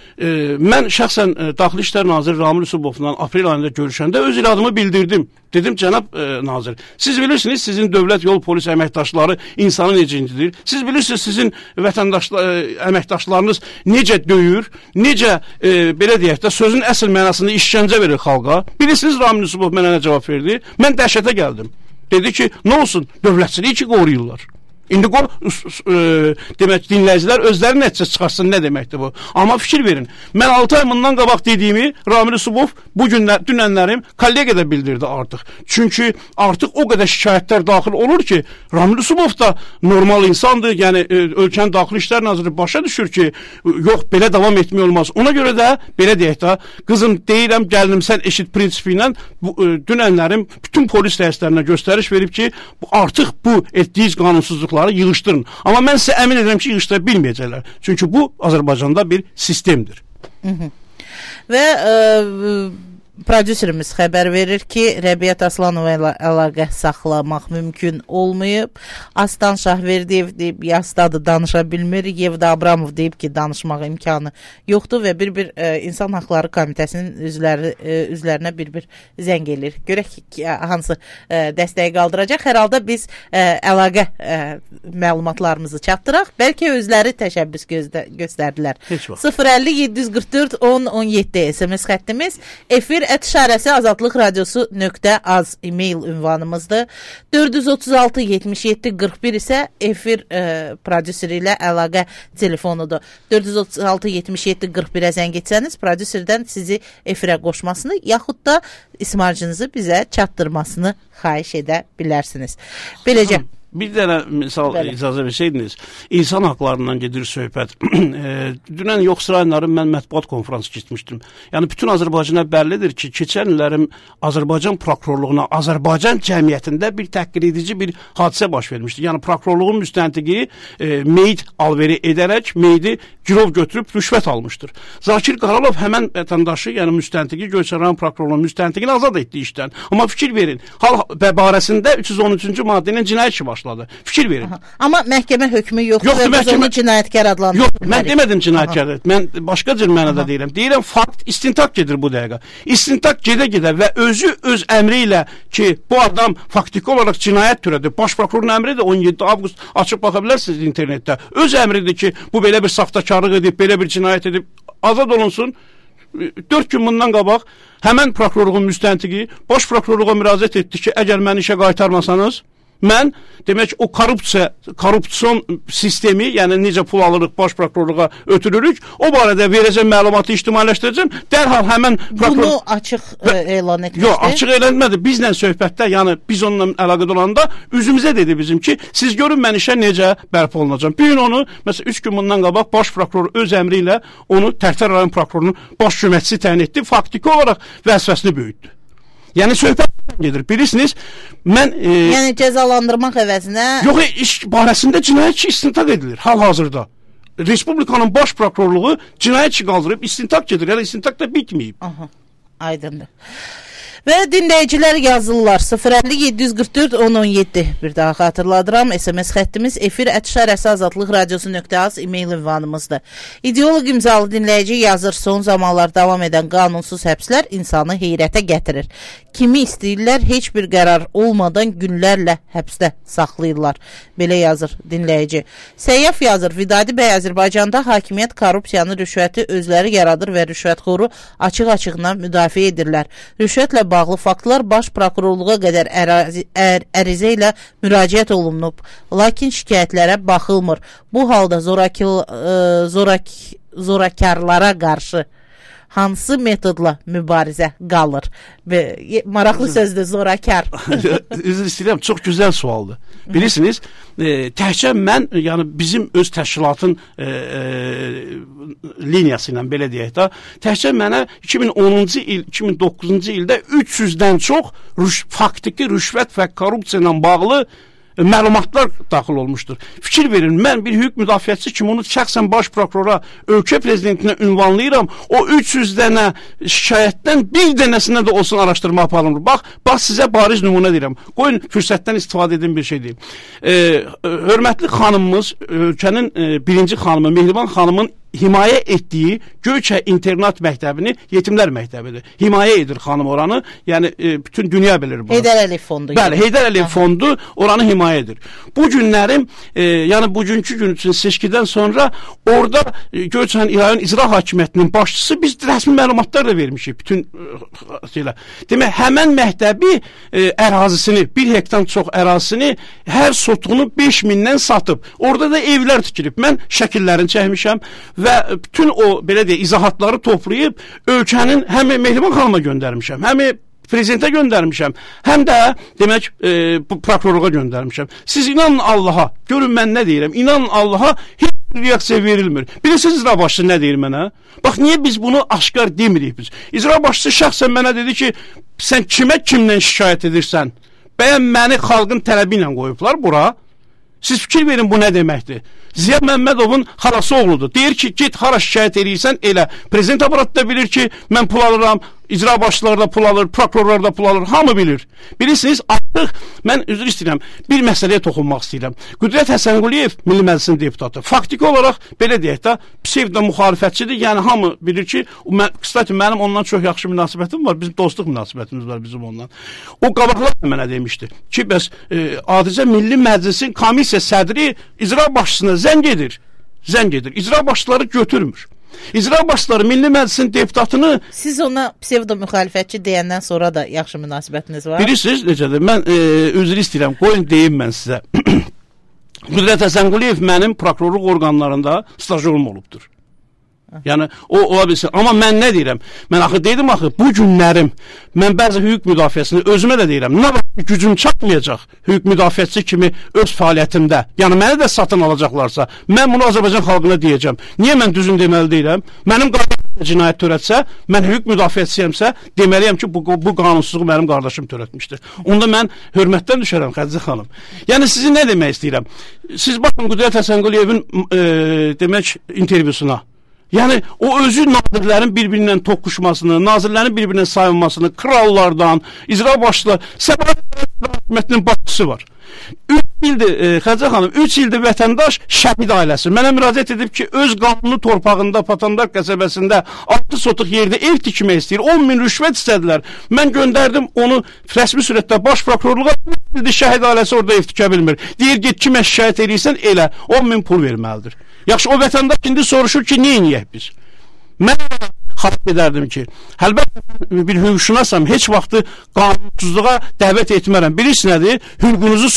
Mən şəxsən Daxili İşlər Naziri Ramil Yusubovla aprel ayında görüşəndə öz iradımı bildirdim. Dedim, cənab nazir, siz bilirsiniz, sizin dövlət yol polis əməkdaşları insanı necə incidir. Siz bilirsiniz, sizin əməkdaşlarınız necə döyür, necə, belə deyək də, sözün əsl mənasında işgəncə verir xalqa. Bilirsiniz, Ramil Yusubov mənə nə cavab verdi? Mən dəhşətə gəldim. Dedi ki, nə olsun, dövlətçiliyi ki qoruyurlar. İndi demək, dinləyicilər özləri nəticə çıxarsın, nə deməkdir bu? Amma fikir verin, mən 6 ay bundan qabaq dediyimi Ramil Yusubov dünənlərim kollegiyada bildirdi artıq. Çünki artıq o qədər şikayətlər daxil olur ki, Ramil Yusubov da normal insandır, yəni ölkənin Daxili İşlər Naziri başa düşür ki, yox, belə davam etmək olmaz. Ona görə də, belə deyək də, qızım deyirəm, gəlinim sən eşit prinsipi ilə dünənlərim bütün polis rəislərinə göstəriş verib ki, artıq bu etdiyiz qanunsuzluqlar yığışdırın. Amma mən sizə əmin edirəm ki, yığışdıra bilməyəcəklər. Çünki bu Azərbaycanda bir sistemdir. Və prodüserimiz xəbər verir ki, Rəbiyyət Aslanova ilə əlaqə saxlamaq mümkün olmayıb. Aslan Şahverdiyev deyib, yastadır, danışa bilmir. Yevda Abramov deyib ki, danışmaq imkanı yoxdur və bir İnsan Haqları Komitəsinin üzlərinə bir zəng edir. Görək ki, hansı dəstəyi qaldıracaq. Hər halda biz əlaqə məlumatlarımızı çatdıraq. Bəlkə özləri təşəbbüs göstərdilər. 050-744-10-17 SMS xəttimiz. Efir @şarəsi azadlıqradiosu.az e-mail ünvanımızdır. 436-77-41 isə efir prodüseri ilə əlaqə telefonudur. 436-77-41-ə zəng etsəniz, prodüserdən sizi efirə qoşmasını, yaxud da ismarcınızı bizə çatdırmasını xahiş edə bilərsiniz. Beləcə. bir dənə misal icazə versəydiniz, insan haqlarından gedir söhbət. Dünən yox sırayınların mən mətbuat konferansı keçmişdim. Yəni bütün Azərbaycana bəllidir ki, keçən illərim Azərbaycan prokurorluğuna, Azərbaycan cəmiyyətində bir təhqir edici bir hadisə baş vermişdi. Yəni prokurorluğun müstəntiqi meyit alveri edərək meyidi girov götürüb rüşvət almışdır. Zakir Qaralov həmən vətəndaşı, yəni müstəntiqi Göyçə rayon prokurorluğunun müstəntiqini azad etdi işdən. Amma fikir verin, hal barəsində 313-cü maddənin cinayət işi başladı. Fikir verin. Amma məhkəmə hökmü yoxdur və biz onu cinayətkar adlandırırıq. Yox, mən demədim cinayətkar. Mən başqa cür mənada deyirəm. Deyirəm, fakt, istintaq gedir bu dəqiqə. İstintaq gedə-gedə və özü öz əmri ilə ki, bu adam faktiki olaraq cinayət törədir. Baş prokurorun əmri də 17 avqust açıb baxa bilərsiniz internetdə. Öz əmridir ki, bu belə bir saxtakarlıq edib, belə bir cinayət edib, azad olunsun. 4 gün bundan qabaq həmən prokurorluğun müstəntiqi baş prokurorluğa müraciət etdi ki, əgər məni işə qaytarmasanız, mən demək o korrupsiyon sistemi, yəni necə pul alırıq, baş prokurorluğa ötürürük, o barədə verəcəm məlumatı ictimailəşdirəcəm, dərhal həmən prokuror... Bunu açıq elan etmişdir. Yox, açıq elan etmədi. Bizlə söhbətdə, yəni biz onunla əlaqədə olanda üzümüzə dedi bizim ki, siz görün mən işə necə bərpa olunacam. Bir gün onu, məsələn, 3 gün bundan qabaq baş prokuror öz əmri ilə onu Tərtər rayon prokurorunun baş köməkçisi təyin etdi, faktiki olaraq vəzifəsini böyütdü. Yəni söhbət gedir. Bilirsiniz, mən... Yəni cəzalandırmaq əvəzinə... Yox, iş barəsində cinayət işi istintaq edilir hal-hazırda. Respublikanın baş prokurorluğu cinayət işi qaldırıb istintaq gedir. Yəni istintaq da bitməyib. Aha, aydındır. Və dinləyicilər yazırlar 050-744-1017 bir daha xatırladıram. SMS xəttimiz efir@azadlıqradiosu.az e-mail ünvanımızdır. İdeoloq imzalı dinləyici yazır, son zamanlar davam edən qanunsuz həbslər insanı heyrətə gətirir. Kimi istəyirlər, heç bir qərar olmadan günlərlə həbsdə saxlayırlar. Belə yazır dinləyici. Səyyaf yazır, Vidadi bəy Azərbaycanda hakimiyyət korrupsiyanı, rüşvəti özləri yaradır və rüşvətxoru açıq-açığına müdafiə edirlər. Rüşvətlə bağlı faktlar baş prokurorluğa qədər ərizə ilə müraciət olunub, lakin şikayətlərə baxılmır. Bu halda zorakarlara qarşı hansı metodla mübarizə qalır? Maraqlı sözdür, zorakar. Üzr istəyirəm, çox gözəl sualdır. Bilirsiniz, təhcə mən, yəni bizim öz təşkilatın liniyası ilə belə deyək də, təhcə mənə 2010-cu il, 2009-cu ildə 300-dən çox faktiki rüşvət və korrupsiya ilə bağlı məlumatlar daxil olmuşdur. Fikir verin, mən bir hüquq müdafiəçisi kimi onu şəxsən baş prokurora, ölkə prezidentinə ünvanlayıram. O 300 dənə şikayətdən bir dənəsinə də olsun araşdırma aparılır. Bax sizə bariz nümunə deyirəm. Qoyun fürsətdən istifadə edin bir şey deyim. Hörmətli xanımımız, ölkənin birinci xanımı, Mehriban xanımın himayə etdiyi Göyçə internat məktəbini yetimlər məktəbidir. Himayə edir xanım oranı. Yəni bütün dünya bilir bunu. Heydər Əliyev fondu. Bəli, Heydər Əliyev fondu oranı himayə edir. Bu günlərim, yəni bugünkü gün üçün seçkidən sonra orada Göyçə rayon icra hakimiyyətinin başçısı biz rəsmi məlumatlar da vermişik bütün şeylə. Demək, həmən məktəbi ərazisini, 1 hektardan çox ərazisini hər sotunu 5000-dən satıb. Orada da evlər tikilib. Mən şəkillərini çəkmişəm və bütün o, belə deyək, izahatları toplayıb ölkənin həm Mehriban xanıma göndərmişəm, həm prezidentə göndərmişəm, həm də demək prokurorluğa göndərmişəm. Siz inanın Allaha, görün mən nə deyirəm, inanın Allaha heç bir reaksiya verilmir. Bilirsiniz icra başçısı nə deyir mənə? Bax, niyə biz bunu aşkar demirik biz? İcra başçısı şəxsən mənə dedi ki, sən kimdən şikayət edirsən? Bəyən məni xalqın tələbi ilə qoyublar bura. Siz fikir verin, bu nə deməkdir? Ziya Məmmədovun xalası oğludur. Deyir ki, git hara şikayət edirsən, elə. Prezident aparatı da bilir ki, mən pul alıram, icra başçıları da pul alır, prokurorlar da pul alır, hamı bilir. Bilirsiniz, artıq mən üzr istəyirəm, bir məsələyə toxunmaq istəyirəm. Qüdrət Həsənquliyev Milli Məclisin deputatı. Faktiki olaraq, belə deyək də, psevdo müxalifətçidir. Yəni, hamı bilir ki, qıstati, mənim ondan çox yaxşı münasibətim var, bizim dostluq münasibətimiz var bizim ondan. O qabaqlar mənə demişdi ki, bəs adicə Milli Məclisin komissiya sədri icra başçısına zəng edir. İcra başçıları götürmür. İcra başçıları Milli Məclisin deputatını... Siz ona psevdo müxalifətçi deyəndən sonra da yaxşı münasibətiniz var? Bilirsiniz necədir? Mən üzr istəyirəm, qoyun deyim mən sizə. Qüdrət Həsənquliyev mənim prokurorluq orqanlarında stajyorum olubdur. Yəni, o ola bilsin. Amma mən nə deyirəm? Mən axı dedim axı, bu günlərim, mən bəzi hüquq müdafiəsini özümə də deyirəm. Nə var? gücüm çatmayacaq hüquq müdafiəçisi kimi öz fəaliyyətimdə. Yəni məni də satın alacaqlarsa, mən bunu Azərbaycan xalqına deyəcəm. Niyə mən düzün deməli deyiləm? Mənim qardaşım cinayət törətsə, mən hüquq müdafiəçisiyəmsə, deməliyəm ki, bu qanunsuzluğu mənim qardaşım törətmişdir. Onda mən hörmətdən düşərəm, Xədicə xanım. Yəni sizi nə demək istəyirəm? Siz baxın Qudrət Həsənquliyevin demək intervyusuna. Yəni o özü nazirlərin bir-birindən toqquşmasını, nazirlərin bir-birindən sayılmasını, krallardan, icra başçılar, Səbahat hökumətinin başçısı var. 3 ildir, Xədicə xanım, 3 ildir vətəndaş şəhid ailəsi. Mənə müraciət edib ki, öz qanunu torpağında, Patandar qəsəbəsində 6 sotux yerdə ev tikmək istəyir. 10.000 rüşvət istədilər. Mən göndərdim onu rəsmi sürətdə baş prokurorluğa, şəhid ailəsi orada ev tikə bilmir. Deyir, get kimə şikayət edirsən, elə 10.000 pul verməlidir. Yaxşı, o vətəndaş indi soruşur ki, niyə niyək biz? Mən xalq edərdim ki, əlbəttə bir hüquqşünasam, heç vaxtı qanunsuzluğa dəvət etmərəm. Bilirsiniz nədir? Hüququnuzu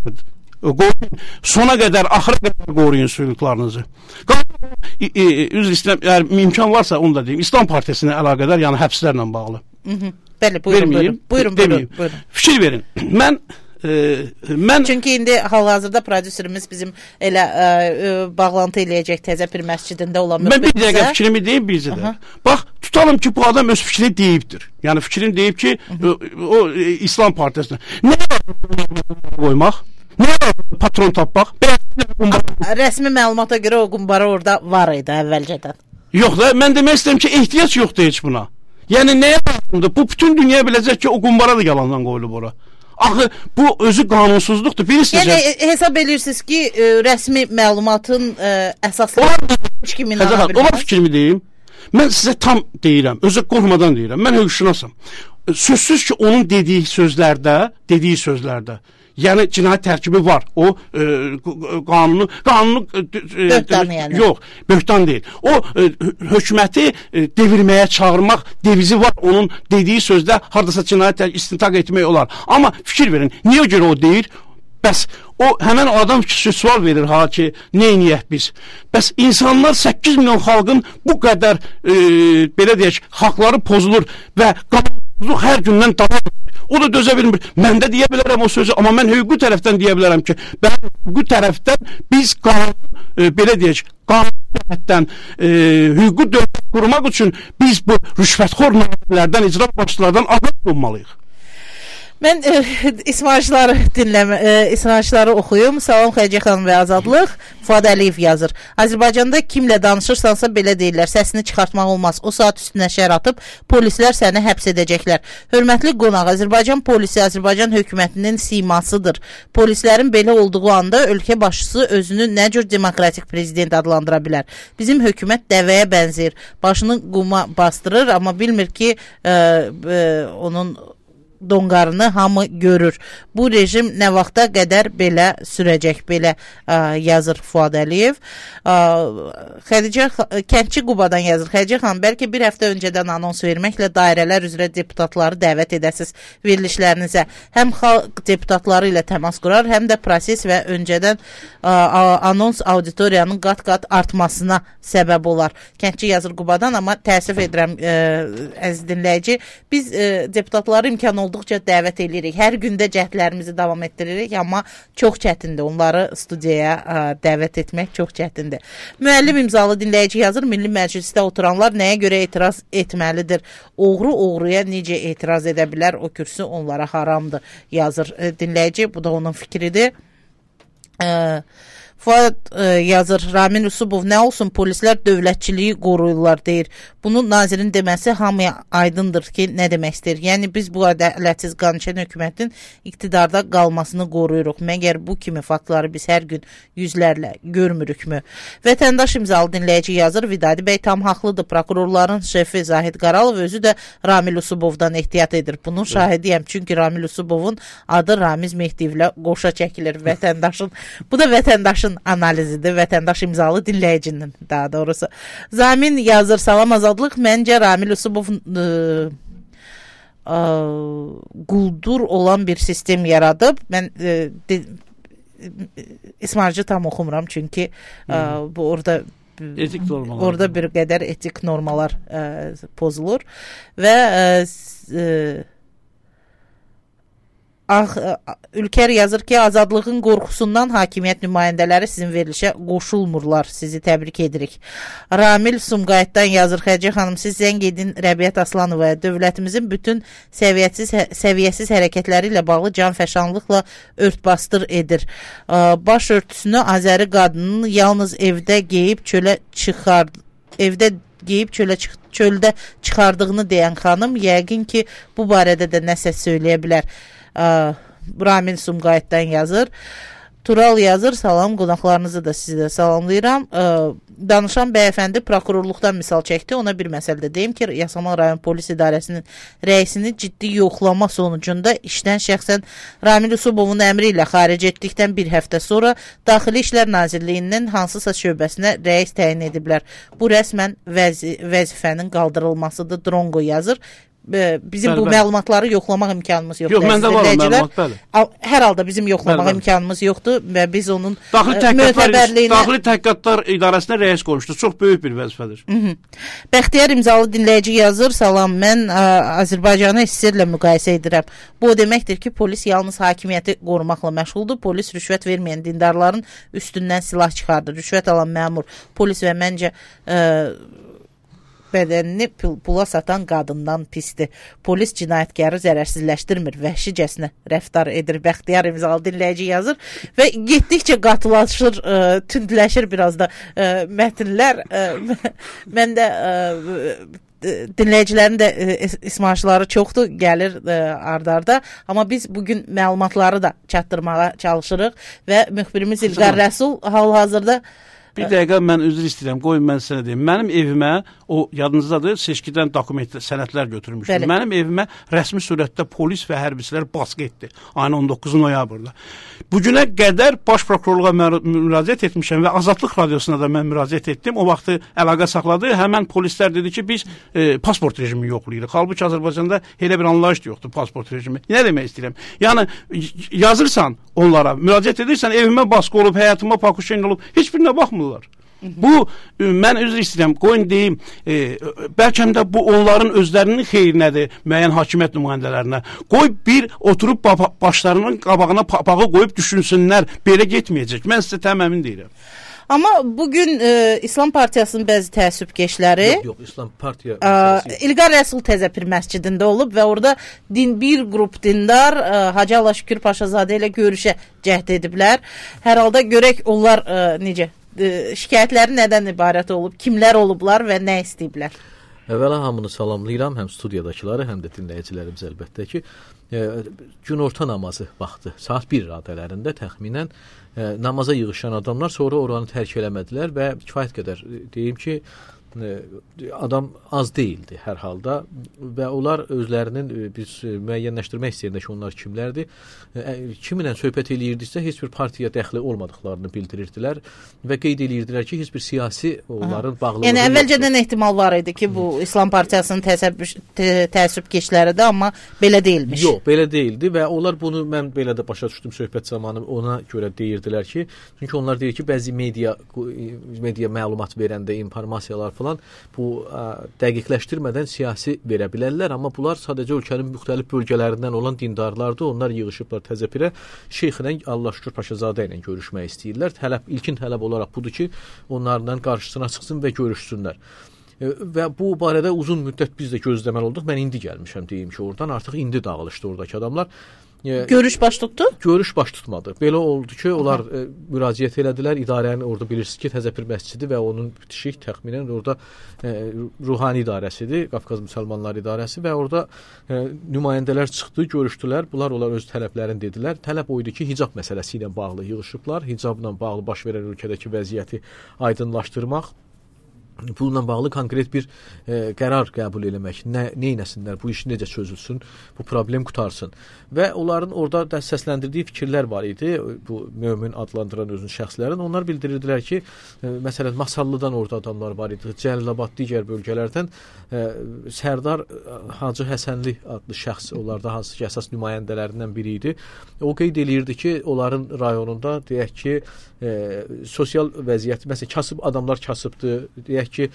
sona qədər, axıra qədər qoruyun hüquqlarınızı. Üzr istəyirəm, əgər imkan varsa onu da deyim. İslam Partiyasına əlaqədar, yəni həbslərlə bağlı. Bəli, buyurun. Fikir verin. Mən çünki indi hal-hazırda prodüserimiz bizim elə bağlantı eləyəcək təzə bir məscidində olan mən bir dəqiqə fikrimi deyim bircə də. Bax, tutalım ki, bu adam öz fikrini deyibdir. Yəni fikrini deyib ki, o İslam Partiyasına. Nə qoymaq? Nə patron tapmaq? Rəsmi məlumata görə o qumbara orada var idi əvvəlcədən. Yox da, mən demək istəyirəm ki, ehtiyac yoxdur heç buna. Yəni nəyə lazımdır? Bu bütün dünya biləcək ki, o qumbara da yalandan qoyulub ora. Axı bu özü qanunsuzluqdur. Yəni hesab edirsiniz ki, rəsmi məlumatın əsasları heç kimi inana bilməz. Ona fikrimi deyim. Mən sizə tam deyirəm, özü qorxmadan deyirəm. Mən hüquqşünasam. Sözsüz ki, onun dediyi sözlərdə yəni cinayət tərkibi var. O qanunu böhtan yəni. Yox, böhtan deyil. O hökuməti devirməyə çağırmaq devizi var. Onun dediyi sözdə hardasa cinayət istintaq etmək olar. Amma fikir verin, niyə görə o deyir? Bəs o həmən adam ki, sual verir ha ki, neyniyək biz? Bəs insanlar 8 milyon xalqın bu qədər belə deyək, haqları pozulur və qanunsuzluq hər gündən davam edir. O da dözə bilmir. Mən də deyə bilərəm o sözü, amma mən hüquqi tərəfdən deyə bilərəm ki, hüquqi tərəfdən biz belə deyək, qanun tərəfdən hüquqi dövlət qurmaq üçün biz bu rüşvətxor nazirlərdən, icra başçılardan azad olmalıyıq. Mən istinacları oxuyum. Salam Xədicə xanım və Azadlıq. Fuad Əliyev yazır. Azərbaycanda kimlə danışırsansa belə deyirlər. Səsini çıxartmaq olmaz. O saat üstünə şər atıb polislər səni həbs edəcəklər. Hörmətli qonaq, Azərbaycan polisi Azərbaycan hökumətinin simasıdır. Polislərin belə olduğu anda ölkə başçısı özünü nə cür demokratik prezident adlandıra bilər? Bizim hökumət dəvəyə bənzəyir. Başını quma bastırır, amma bilmir ki, onun donqarını hamı görür. Bu rejim nə vaxta qədər belə sürəcək, belə yazır Fuad Əliyev. Kəndçi Qubadan yazır. Xədicə xanım, bəlkə bir həftə öncədən anons verməklə dairələr üzrə deputatları dəvət edəsiz verilişlərinizə. Həm xalq deputatları ilə təmas qurar, həm də proses və öncədən anons auditoriyanın qat-qat artmasına səbəb olar. Kəndçi yazır Qubadan, amma təəssüf edirəm, əziz dinləyici, biz deputatları imkan olduqca dəvət edirik. Hər gündə cəhdlərimizi davam etdiririk, amma çox çətindir. Onları studiyaya dəvət etmək çox çətindir. Müəllim imzalı dinləyici yazır. Milli Məclisdə oturanlar nəyə görə etiraz etməlidir? Oğruya necə etiraz edə bilər? O kürsü onlara haramdır, yazır dinləyici. Bu da onun fikridir. Fuad yazır, Ramin Usubov, nə olsun polislər dövlətçiliyi qoruyurlar deyir. Bunu nazirin deməsi hamıya aydındır ki, nə demək istəyir. Yəni biz bu ədalətsiz qanunçən hökumətin iqtidarda qalmasını qoruyuruq. Məgər bu kimi faktları biz hər gün yüzlərlə görmürükmü? Vətəndaş imzalı dinləyici yazır, Vidadi bəy tam haqlıdır. Prokurorların şefi Zahid Qaralov özü də Ramil Usubovdan ehtiyat edir. Bunun şahidiyəm, çünki Ramil Usubovun adı Ramiz Mehdiyevlə qoşa çəkilir vətəndaşın. Bu da vətəndaşın analizidir, vətəndaş imzalı dinləyicinin daha doğrusu. Zamin yazır, salam Azadlıq, məncə Ramil Usubov quldur olan bir sistem yaradıb. Mən İsmarcı tam oxumuram, çünki bu orada bir qədər etik normalar pozulur və Ülker yazır ki, azadlığın qorxusundan hakimiyyət nümayəndələri sizin verilişə qoşulmurlar. Sizi təbrik edirik. Ramil Sumqayıtdan yazır, Xədicə xanım, siz zəng edin Rəbiət Aslanovaya. Dövlətimizin bütün səviyyəsiz hərəkətləri ilə bağlı canfəşanlıqla örtbasdır edir. Baş örtüsünü Azəri qadının yalnız evdə geyib çöldə çıxardığını deyən xanım yəqin ki, bu barədə də nəsə söyləyə bilər. Ramil Sumqayıtdan yazır. Tural yazır, salam, qonaqlarınızı da sizi də salamlayıram. Danışan bəyəfəndi prokurorluqdan misal çəkdi. Ona bir məsələdə deyim ki, Yasamal rayon polis idarəsinin rəisini ciddi yoxlama sonucunda işdən şəxsən Ramil Usubovun əmri ilə xaric etdikdən bir həftə sonra Daxili İşlər Nazirliyinin hansısa şöbəsinə rəis təyin ediblər. Bu rəsmən vəzifənin qaldırılmasıdır. Drongo yazır. Bizim bu məlumatları yoxlamaq imkanımız yoxdur. Yox, məndə var o məlumat, bəli. Hər halda bizim yoxlamaq imkanımız yoxdur və biz onun Daxili Təhqiqatlar İdarəsinə rəis qoymuşdur. Çox böyük bir vəzifədir. Bəxtiyar imzalı dinləyici yazır, salam, mən Azərbaycanı SSR-lə müqayisə edirəm. Bu o deməkdir ki, polis yalnız hakimiyyəti qorumaqla məşğuldur. Polis rüşvət verməyən dindarların üstündən silah çıxardır. Rüşvət alan məmur, polis və məncə bədənini pula satan qadından pisdir. Polis cinayətkarı zərərsizləşdirmir, vəhşicəsinə rəftar edir. Bəxtiyar imzalı dinləyici yazır və getdikcə qatılaşır, tündləşir biraz da mətnlər. Mən də dinləyicilərin də ismarışları çoxdur, gəlir ardarda. Amma biz bugün məlumatları da çatdırmağa çalışırıq və müxbirimiz İlqar Rəsul hal-hazırda bir dəqiqə mən üzr istəyirəm, qoyun mən sənə deyim. Mənim evimə, o yadınızdadır, seçkidən dokument, sənədlər götürmüşdüm. Mənim evimə rəsmi surətdə polis və hərbçilər baskı etdi. Ayın 19 noyabrda. Bugünə qədər baş prokurorluğa müraciət etmişəm və Azadlıq radiosuna da mən müraciət etdim. O vaxtı əlaqə saxladı. Həmən polislər dedi ki, biz pasport rejimi yoxlayırıq. Halbuki Azərbaycanda elə bir anlayış yoxdur pasport rejimi. Nə demək istəyirəm? Yəni, yazırsan onlara, müraciət edirsən, evimə baskı olub, həyatıma pakuşen olub, heç birinə baxmırlar. Bu, mən üzr istəyirəm, qoyun deyim, bəlkə də bu onların özlərinin xeyrinədir, müəyyən hakimiyyət nümayəndələrinə. Qoy bir oturub başlarının qabağına papağı qoyub düşünsünlər, belə getməyəcək. Mən sizə təməmin deyirəm. Amma bugün İslam Partiyasının bəzi təəssübkeşləri İslam Partiya İlqar Rəsul Təzəpir məscidində olub və orada bir qrup dindar Hacı Allah Şükür Paşazadə ilə görüşə cəhd ediblər. Hər halda görək onlar necə şikayətləri nədən ibarət olub, kimlər olublar və nə istəyiblər? Əvvəla hamını salamlayıram, həm studiyadakiləri, həm də dinləyicilərimiz əlbəttə ki, günorta namazı vaxtı, saat 1 radələrində təxminən namaza yığışan adamlar sonra oranı tərk eləmədilər və kifayət qədər deyim ki, adam az deyildi hər halda və onlar özlərinin biz müəyyənləşdirmək istəyirdik ki, onlar kimlərdir. Kiminlə söhbət eləyirdiksə heç bir partiyaya dəxli olmadıqlarını bildirirdilər və qeyd eləyirdilər ki, heç bir siyasi onların bağlılığı yəni əvvəlcədən ehtimal var idi ki, bu İslam Partiyasının təəssübkeşləridir, amma belə deyilmiş. Yox, belə deyildi və onlar bunu mən belə də başa düşdüm söhbət zamanı ona görə deyirdilər ki, çünki onlar deyir ki, bəzi media məlumat verəndə informasiyalar falan bu dəqiqləşdirmədən siyasi verə bilərlər, amma bunlar sadəcə ölkənin müxtəlif bölgələrindən olan dindarlardır. Onlar yığışıblar Təzəpirə Şeyxlə Allah Şükür Paşazadə ilə görüşmək istəyirlər. İlkin tələb olaraq budur ki, onlarla qarşısına çıxsın və görüşsünlər. Və bu barədə uzun müddət biz də gözləməli olduq. Mən indi gəlmişəm deyim ki, oradan artıq indi dağılışdı oradakı adamlar. Görüş baş tutdu? Görüş baş tutmadı. Belə oldu ki, onlar müraciət elədilər. İdarənin orada bilirsiniz ki, Təzəpir məscidi və onun bitişik təxminən orada ruhani idarəsidir, Qafqaz Müsəlmanlar İdarəsi və orada nümayəndələr çıxdı, görüşdülər. Bunlar öz tələblərini dedilər. Tələb o idi ki, hicab məsələsi ilə bağlı yığışıblar. Hicabla bağlı baş verən ölkədəki vəziyyəti aydınlaşdırmaq. Bununla bağlı konkret bir qərar qəbul eləmək, neynəsinlər, bu iş necə çözülsün, bu problem qutarsın. Və onların orada səsləndirdiyi fikirlər var idi, bu mömin adlandıran özün şəxslərin. Onlar bildirirdilər ki, məsələn, Masallıdan orada adamlar var idi, Cəlilabad digər bölgələrdən Sərdar Hacı Həsənli adlı şəxs, onlarda hansı ki, əsas nümayəndələrindən biri idi. O qeyd eləyirdi ki, onların rayonunda deyək ki, sosial vəziyyət, məsələn, kasıb adamlar kasıbdır. Deyək ki,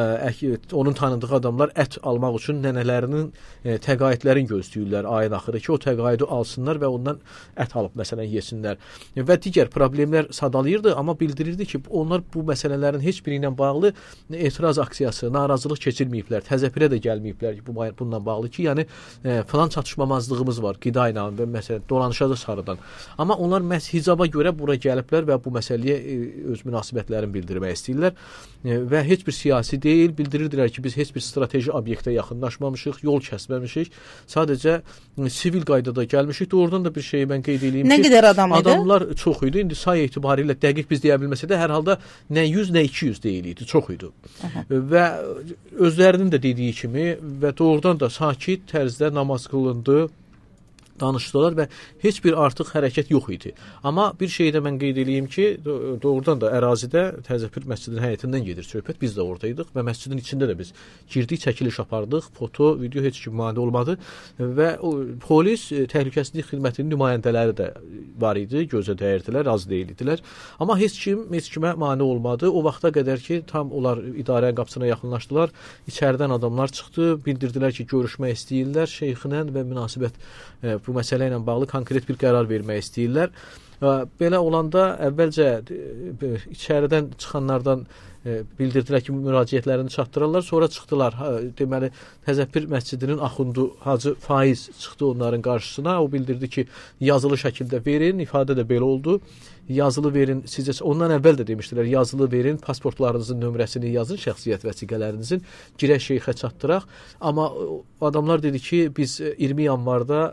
onun tanıdığı adamlar ət almaq üçün nənələrinin təqaüdlərini gözləyirlər ayın axırı ki, o təqaüdü alsınlar və ondan ət alıb məsələn yesinlər. Və digər problemlər sadalayırdı, amma bildirirdi ki, onlar bu məsələlərin heç biri ilə bağlı etiraz aksiyası, narazılıq keçirməyiblər, təzəpirə də gəlməyiblər ki, bununla bağlı ki, yəni falan çatışmamazlığımız var qida ilə və məsələn dolanışacaq sarıdan. Amma onlar məhz hicaba görə bura gəliblər və bu məsələyə öz münasibətlərini bildirmək istəyirlər və heç bir siyasi deyil, bildirirdilər ki, biz heç bir strateji obyektə yaxınlaşmamışıq, yol kəsməmişik, sadəcə sivil qaydada gəlmişik. Doğrudan da bir şeyi mən qeyd edeyim ki, nə qədər adam idi? Adamlar çox idi. İndi say etibarilə dəqiq biz deyə bilməsə də hər halda nə 100, nə 200 deyil idi, çox idi. Və özlərinin də dediyi kimi və doğrudan da sakit tərzdə namaz qılındı, danışdılar və heç bir artıq hərəkət yox idi. Amma bir şey də mən qeyd edeyim ki, doğrudan da ərazidə Təzəpir məscidinin həyətindən gedir söhbət. Biz də oradaydıq və məscidin içində də biz girdik, çəkiliş apardıq, foto, video heç kim mane olmadı və polis, təhlükəsizlik xidmətinin nümayəndələri də var idi, gözə dəyirdilər, az deyildilər. Amma heç kimə mane olmadı. O vaxta qədər ki, tam onlar idarənin qapısına yaxınlaşdılar, içəridən adamlar çıxdı, bildirdilər ki, görüşmək istəyirlər şeyxlə və münasibət bu məsələ ilə bağlı konkret bir qərar vermək istəyirlər. Belə olanda əvvəlcə içəridən çıxanlardan bildirdilər ki, müraciətlərini çatdırırlar, sonra çıxdılar. Deməli, Təzəpir məscidinin axundu Hacı Faiz çıxdı onların qarşısına. O bildirdi ki, yazılı şəkildə verin, ifadə də belə oldu. Yazılı verin, sizcə ondan əvvəl də demişdilər, yazılı verin, pasportlarınızın nömrəsini yazın, şəxsiyyət vəsiqələrinizin, girək şeyxə çatdıraq. Amma adamlar dedi ki, biz 20 yanvarda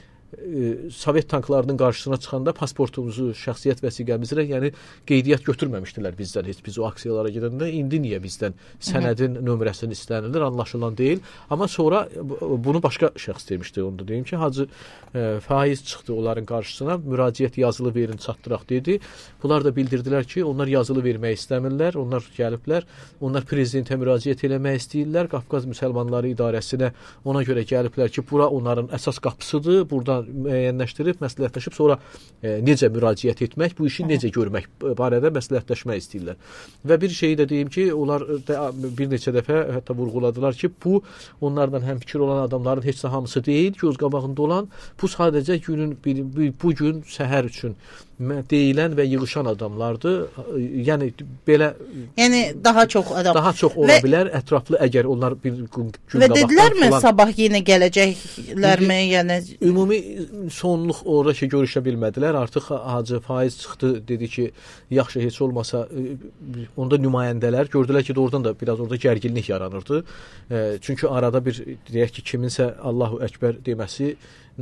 Sovet tanklarının qarşısına çıxanda pasportumuzu, şəxsiyyət vəsiqəmizlə, yəni qeydiyyat götürməmişdilər bizdən heç biz o aksiyalara gedəndə. İndi niyə bizdən sənədin nömrəsini istənilir, anlaşılan deyil. Amma sonra bunu başqa şəxs demişdi. Onu da deyim ki, Hacı Faiz çıxdı onların qarşısına, müraciət yazılı verin, çatdıraq dedi. Bunlar da bildirdilər ki, onlar yazılı vermək istəmirlər, onlar gəliblər, onlar prezidentə müraciət eləmək istəyirlər, Qafqaz Müsəlmanları İdarəsinə ona görə gəliblər ki, bura onların əsas qapısıdır, buradan müəyyənləşdirib, məsləhətləşib, sonra necə müraciət etmək, bu işi necə görmək barədə məsləhətləşmək istəyirlər. Və bir şeyi də deyim ki, onlar bir neçə dəfə hətta vurğuladılar ki, bu onlardan həmfikir olan adamların heç də hamısı deyil, göz qabağında olan, bu sadəcə bu gün səhər üçün deyilən və yığışan adamlardır. Yəni belə daha çox adam. Daha çox ola bilər, ətraflı əgər onlar bir gün və dedilərmi sabah yenə gələcəklərmi? Yəni ümumi sonluq orada ki, görüşə bilmədilər. Artıq Hacı Faiz çıxdı, dedi ki, yaxşı heç olmasa onda nümayəndələr gördülər ki, doğrudan da biraz orada gərginlik yaranırdı. Çünki arada bir deyək ki, kiminsə Allahu Əkbər deməsi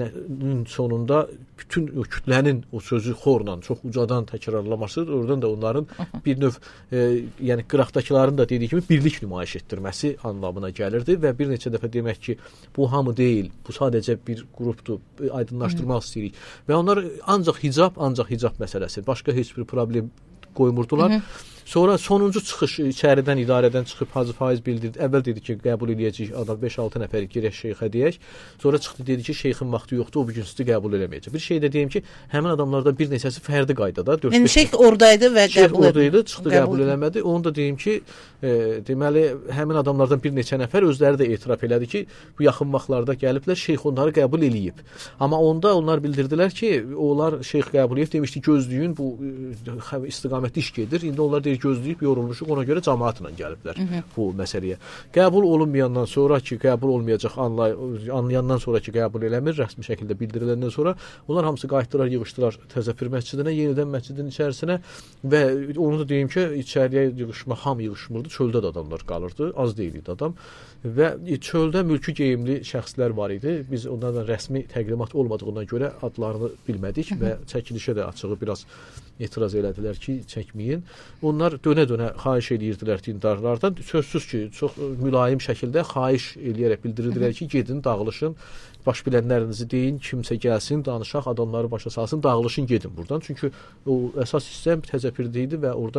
sonunda bütün kütlənin o sözü xorla, çox ucadan təkrarlaması, oradan da onların bir növ yəni qıraqdakıların da dediyi kimi birlik nümayiş etdirməsi anlamına gəlirdi və bir neçə dəfə demək ki, bu hamı deyil, bu sadəcə bir qrupdur, aydınlaşdırmaq istəyirik və onlar ancaq hicab məsələsi, başqa heç bir problem qoymurdular. Sonra sonuncu çıxış içəridən, idarədən çıxıb Hacı Faiz bildirdi. Əvvəl dedi ki, qəbul edəcəyik adam 5-6 nəfər girək şeyxə deyək. Sonra çıxdı dedi ki, şeyxin vaxtı yoxdur, o bu gün sizi qəbul eləməyəcək. Bir şey də deyim ki, həmin adamlardan bir neçəsi fərdi qaydada 4-5. Yəni şeyx oradaydı və qəbul oradaydı, çıxdı qəbul eləmədi. Onu da deyim ki, deməli həmin adamlardan bir neçə nəfər özləri də etiraf elədi ki, bu yaxın vaxtlarda gəliblər, şeyx onları qəbul eləyib. Amma onda onlar bildirdilər ki, onlar şeyx qəbul edib, demişdi gözləyin, bu istiqamətli iş gedir. İndi onlar deyir gözləyib yorulmuşuq, ona görə cəmaatla gəliblər bu məsələyə. Qəbul olunmayandan sonra ki, qəbul olmayacaq anlayandan sonra ki, qəbul eləmir, rəsmi şəkildə bildiriləndən sonra onlar hamısı qayıtdılar, yığışdılar Təzəpir məscidinə, yenidən məscidin içərisinə və onu da deyim ki, içəriyə yığışma, hamı yığışmırdı, çöldə də adamlar qalırdı, az deyildi adam və çöldə mülki geyimli şəxslər var idi. Biz onlardan rəsmi təqdimat olmadığından görə adlarını bilmədik və çəkilişə də açığı biraz etiraz elədilər ki, çəkməyin. Onlar dönə-dönə xahiş edirdilər dindarlardan. Sözsüz ki, çox mülayim şəkildə xahiş eləyərək bildirirdilər ki, gedin, dağılışın, baş bilənlərinizi deyin, kimsə gəlsin, danışaq, adamları başa salsın, dağılışın, gedin buradan. Çünki o əsas hissə Təzəpirdə idi və orada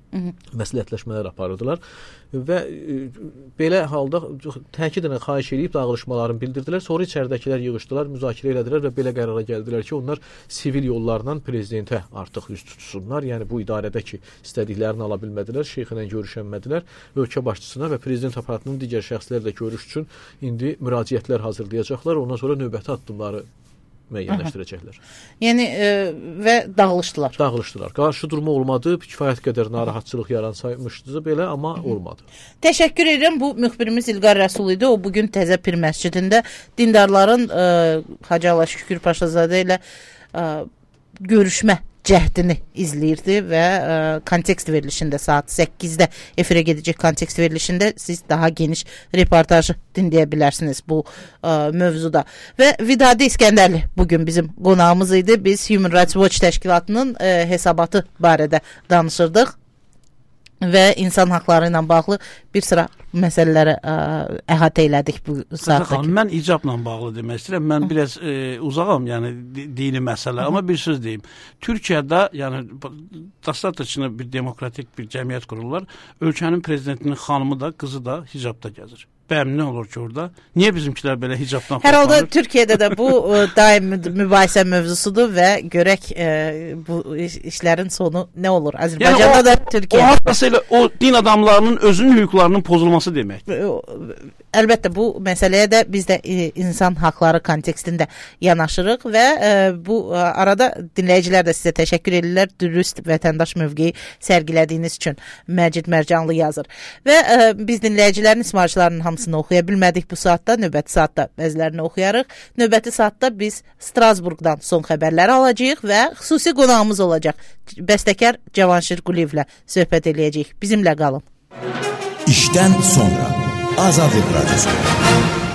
məsləhətləşmələr aparırdılar və belə halda təkidlə xahiş edib dağılışmalarını bildirdilər. Sonra içəridəkilər yığışdılar, müzakirə elədilər və belə qərara gəldilər ki, onlar sivil yollarla prezidentə artıq üz tutsunlar. Yəni bu idarədə ki, istədiklərini ala bilmədilər, şeyxlə görüşənmədilər. Ölkə başçısına və prezident aparatının digər şəxslərlə görüş üçün indi müraciətlər hazırlayacaqlar. Ondan sonra növbəti addımları müəyyənləşdirəcəklər. Yəni və dağılışdılar. Dağılışdılar. Qarşı durma olmadı, kifayət qədər narahatçılıq yaransaymışdı belə, amma olmadı. Təşəkkür edirəm. Bu müxbirimiz İlqar Rəsul idi. O bugün Təzə Pir məscidində dindarların Hacı Allah Şükür Paşazadə ilə görüşmə cəhdini izləyirdi və kontekst verilişində saat 8-də efirə gedəcək kontekst verilişində siz daha geniş reportajı dinləyə bilərsiniz bu mövzuda. Və Vidadi İskəndərli bugün bizim qonağımız idi. Biz Human Rights Watch təşkilatının hesabatı barədə danışırdıq və insan haqları ilə bağlı bir sıra məsələləri əhatə elədik bu saatda. Mən icabla bağlı demək istəyirəm. Mən biraz uzağam, yəni dini məsələ, amma bir söz deyim. Türkiyədə, yəni dostatочно bir demokratik bir cəmiyyət qururlar. Ölkənin prezidentinin xanımı da, qızı da hicabda gəzir. Bəyəm nə olur ki orada? Niyə bizimkilər belə hicabdan Hər halda Türkiyədə də bu daim mübahisə mövzusudur və görək bu işlərin sonu nə olur? Azərbaycanda da Türkiyə. O məsələ o din adamlarının özünün hüquqlarının pozulması deməkdir. Əlbəttə bu məsələyə də biz də insan haqları kontekstində yanaşırıq və bu arada dinləyicilər də sizə təşəkkür edirlər. Dürüst vətəndaş mövqeyi sərgilədiyiniz üçün Məcid Mərcanlı yazır. Və biz dinləyicilərin ismarçılarının hamısını oxuya bilmədik bu saatda. Növbəti saatda bəzilərini oxuyarıq. Növbəti saatda biz Strasburqdan son xəbərləri alacağıq və xüsusi qonağımız olacaq. Bəstəkar Cavanşir Quliyevlə söhbət eləyəcəyik. Bizimlə qalın. İşdən sonra Azadlıq Radiosu.